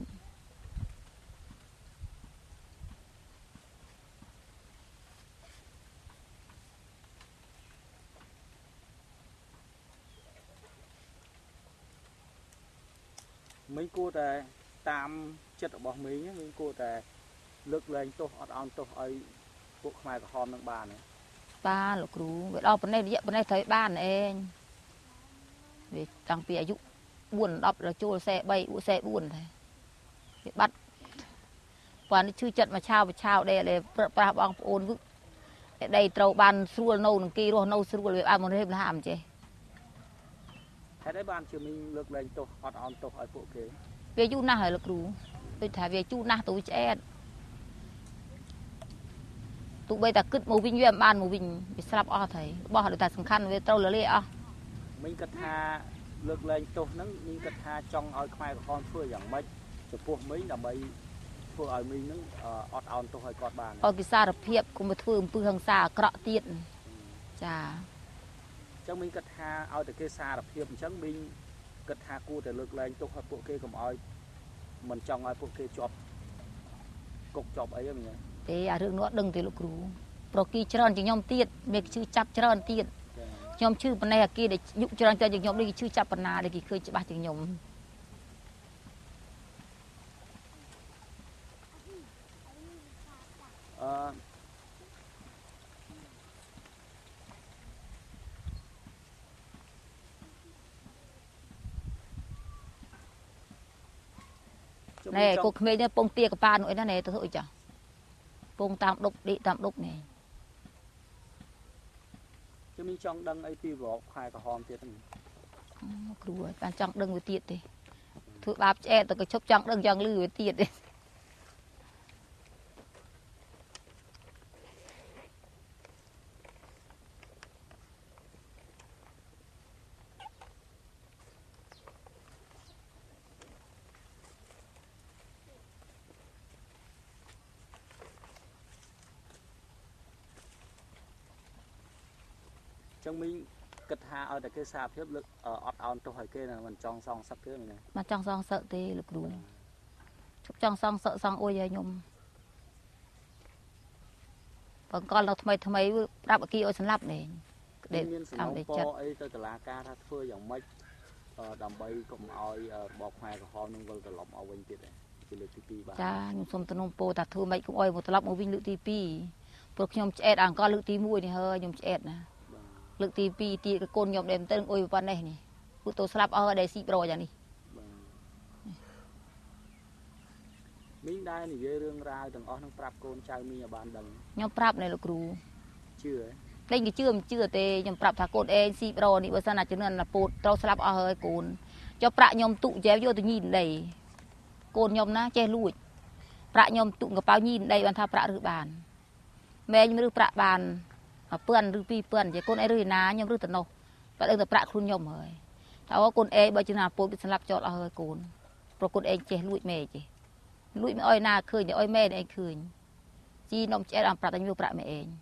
mấy cô ta tam chất ở bọc mấy mấy cô ta lực lên tôi ở on tôi ấy cuộc mai của hòm năng bà này ba là cừu vậy đó bên đây bên đây thấy ba này em vì tăng pì dụ buồn đọc là trôi xe bay xe buồn thôi bắt quan chư trận mà trao mà trao đây để pra bong ôn vứt đây trâu ban xua nâu nằng kia rồi nâu xua về ăn một đêm là hàm chứ thế đấy ban chiều mình lực lên tôi ở on tôi ấy phụ kế về chú na hay là cừu tôi thả về chú na tôi trẻ tụi bây ta cứt màu vinh viên ban màu vinh bị sập o thấy bỏ được ta sừng khăn về trâu lừa lê o mình cất tha lực lên tôi nắng mình cất tha trong oi khoai của con phơiอย่างmấy chụp phô mấy là mấy phơi oi mình nắng ọt on tôi hơi cọt bàn oi cái xa đập hiệp cùng một phơi phơi hàng xa cọ tiện chà chẳng mình cất tha oi từ cái xa đập hiệp chẳng mình cất tha cu từ lực lên tôi hơi phụ kế cầm oi mình trong oi phụ kế chọp cục chọp ấy mình thế à rừng nó đừng thì lục rú pro kỳ trơn chỉ nhom tiệt việc chữ chắp trơn tiệt nhom chữ bên này kia để dụ trơn cho nhom đi chữ chắp bên nào để kỳ khơi chỉ ba chữ nhom này cô khmer nhá pong tia của ba nội đó này tôi thôi chả ពងតាមដុកដេកតាមដុកនេះ chứ mình trong đăng ấy pi vỏ khai cả hòm tiết này គ្រូបានចង់ដឹងវាទៀតទេធ្វើបាបឆ្អែតទៅក៏ឈប់ចង់ដឹងចង់លឺវាទៀតទេ trong mình cất hạ ở tại cái sạp tiếp lực ở ọt òn tôi hỏi kia là mình trong song sắp kia này មកចង់សងសឹកទេលោកគ្រូឈប់ចង់សងសឹកសងអុយឲ្យខ្ញុំបើកលនៅថ្មីថ្មីប្រាប់អគីឲ្យសម្លាប់នេះដែលតាមតែចិត្តអីទៅតឡាការថាធ្វើយ៉ាងម៉េចដើម្បីកុំឲ្យបបខ្មែរក្រហមនឹងវិលត្រឡប់មកវិញទៀតជាលើកទីពីរបាទចាខ្ញុំសូមទំនុំពោថាធ្វើម៉េចកុំឲ្យមកត្រឡប់មកវិញលើកទីពីរព្រោះខ្ញុំឆ្អែតអង្គលើកទីមួយនេះហើយខ្ញុំឆ្អែតណាលើកទីពីរទៀតក៏កូនខ្ញុំដែរទៅអុយប៉ុណ្ណេះនេះពួកទៅស្លាប់អស់ហើយដែលស៊ីប្រយ៉ាងនេះមីងដែរនិយាយរឿងរ៉ាវទាំងអស់នឹងប្រាប់កូនចៅមីងឲ្យបានដឹងខ្ញុំប្រាប់នៅលោកគ្រូជឿលេងគេជឿមិនជឿទេខ្ញុំប្រាប់ថាកូនអេងស៊ីប្រនេះបើសិនណាជំនឿណាពូតត្រូវស្លាប់អស់ហើយកូនចុះប្រាក់ខ្ញុំទុកចែវយកទៅញីដីកូនខ្ញុំណាចេះលួចប្រាក់ខ្ញុំទុកកប៉ៅញីដីបានថាប្រាក់រឹសបានម៉ែខ្ញុំរឹសប្រាក់បានពឿនឬពីរពឿនជាកូនអេរឹសណាខ្ញុំរឹសទៅនោះតែដឹងតែប្រាក់ខ្លួនខ្ញុំហើយថាអូកូនអេបើជំនឿណាពូតវាស្លាប់ចោលអស់ហើយកូនព្រោះកូនអេងចេះលួចម៉ែចេះលួចមិនអោយណាឃើញតែអោយម៉ែឯងឃើញជីនំឆ្អែតអំប្រាប់តែយកប្រាក់ម៉ែឯង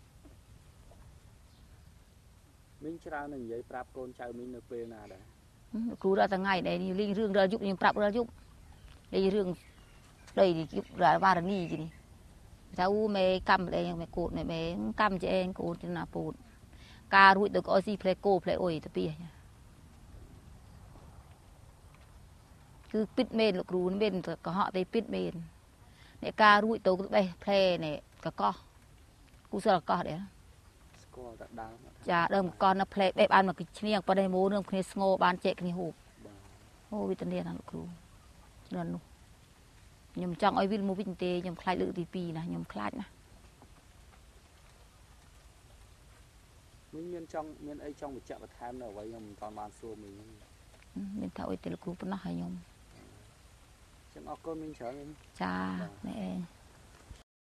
មីងច្រើននឹងនិយាយប្រាប់កូនចៅមីងនៅពេលណាដែរគ្រូដល់ថ្ងៃនេះលេងរឿងរាល់យុគខ្ញុំប្រាប់រាល់យុគលេងរឿងដីយុគរាល់វ៉ារនីជីនេះថាអូម៉ែកម្មឯងម៉ែកូនម៉ែម៉ែកម្មចេឯងកូនចំណាពូតការរួចទៅក៏អស៊ីផ្លែគោផ្លែអុយទៅពីគឺពិតមែនលោកគ្រូមែនទៅកុហកតែពិតមែនអ្នកការរួចទៅបេះផ្លែនេះកកោះគូសលកកោះដែរស្គាល់តែដើមចាដើមកកោះនៅផ្លែបេះបានមកឈ្នៀងប៉ុន្តែម៉ូនឹងគ្នាស្ងោបានចែកគ្នាហូបអូវិធានណាលោកគ្រូច្រើននោះខ្ញុំចង់ឲ្យវិលមកវិញទេខ្ញុំខ្លាចលើកទីពីរណាខ្ញុំខ្លាចណាមីងមានចង់មានអីចង់បញ្ជាក់បន្ថែមនៅអ្វីខ្ញុំមិនតាន់បានសួរមីងមានថាអុយទេលោកគ្រូប៉ុណ្ណោះហើយខ្ញុំចឹងអរគុណមីងច្រើនចាណែ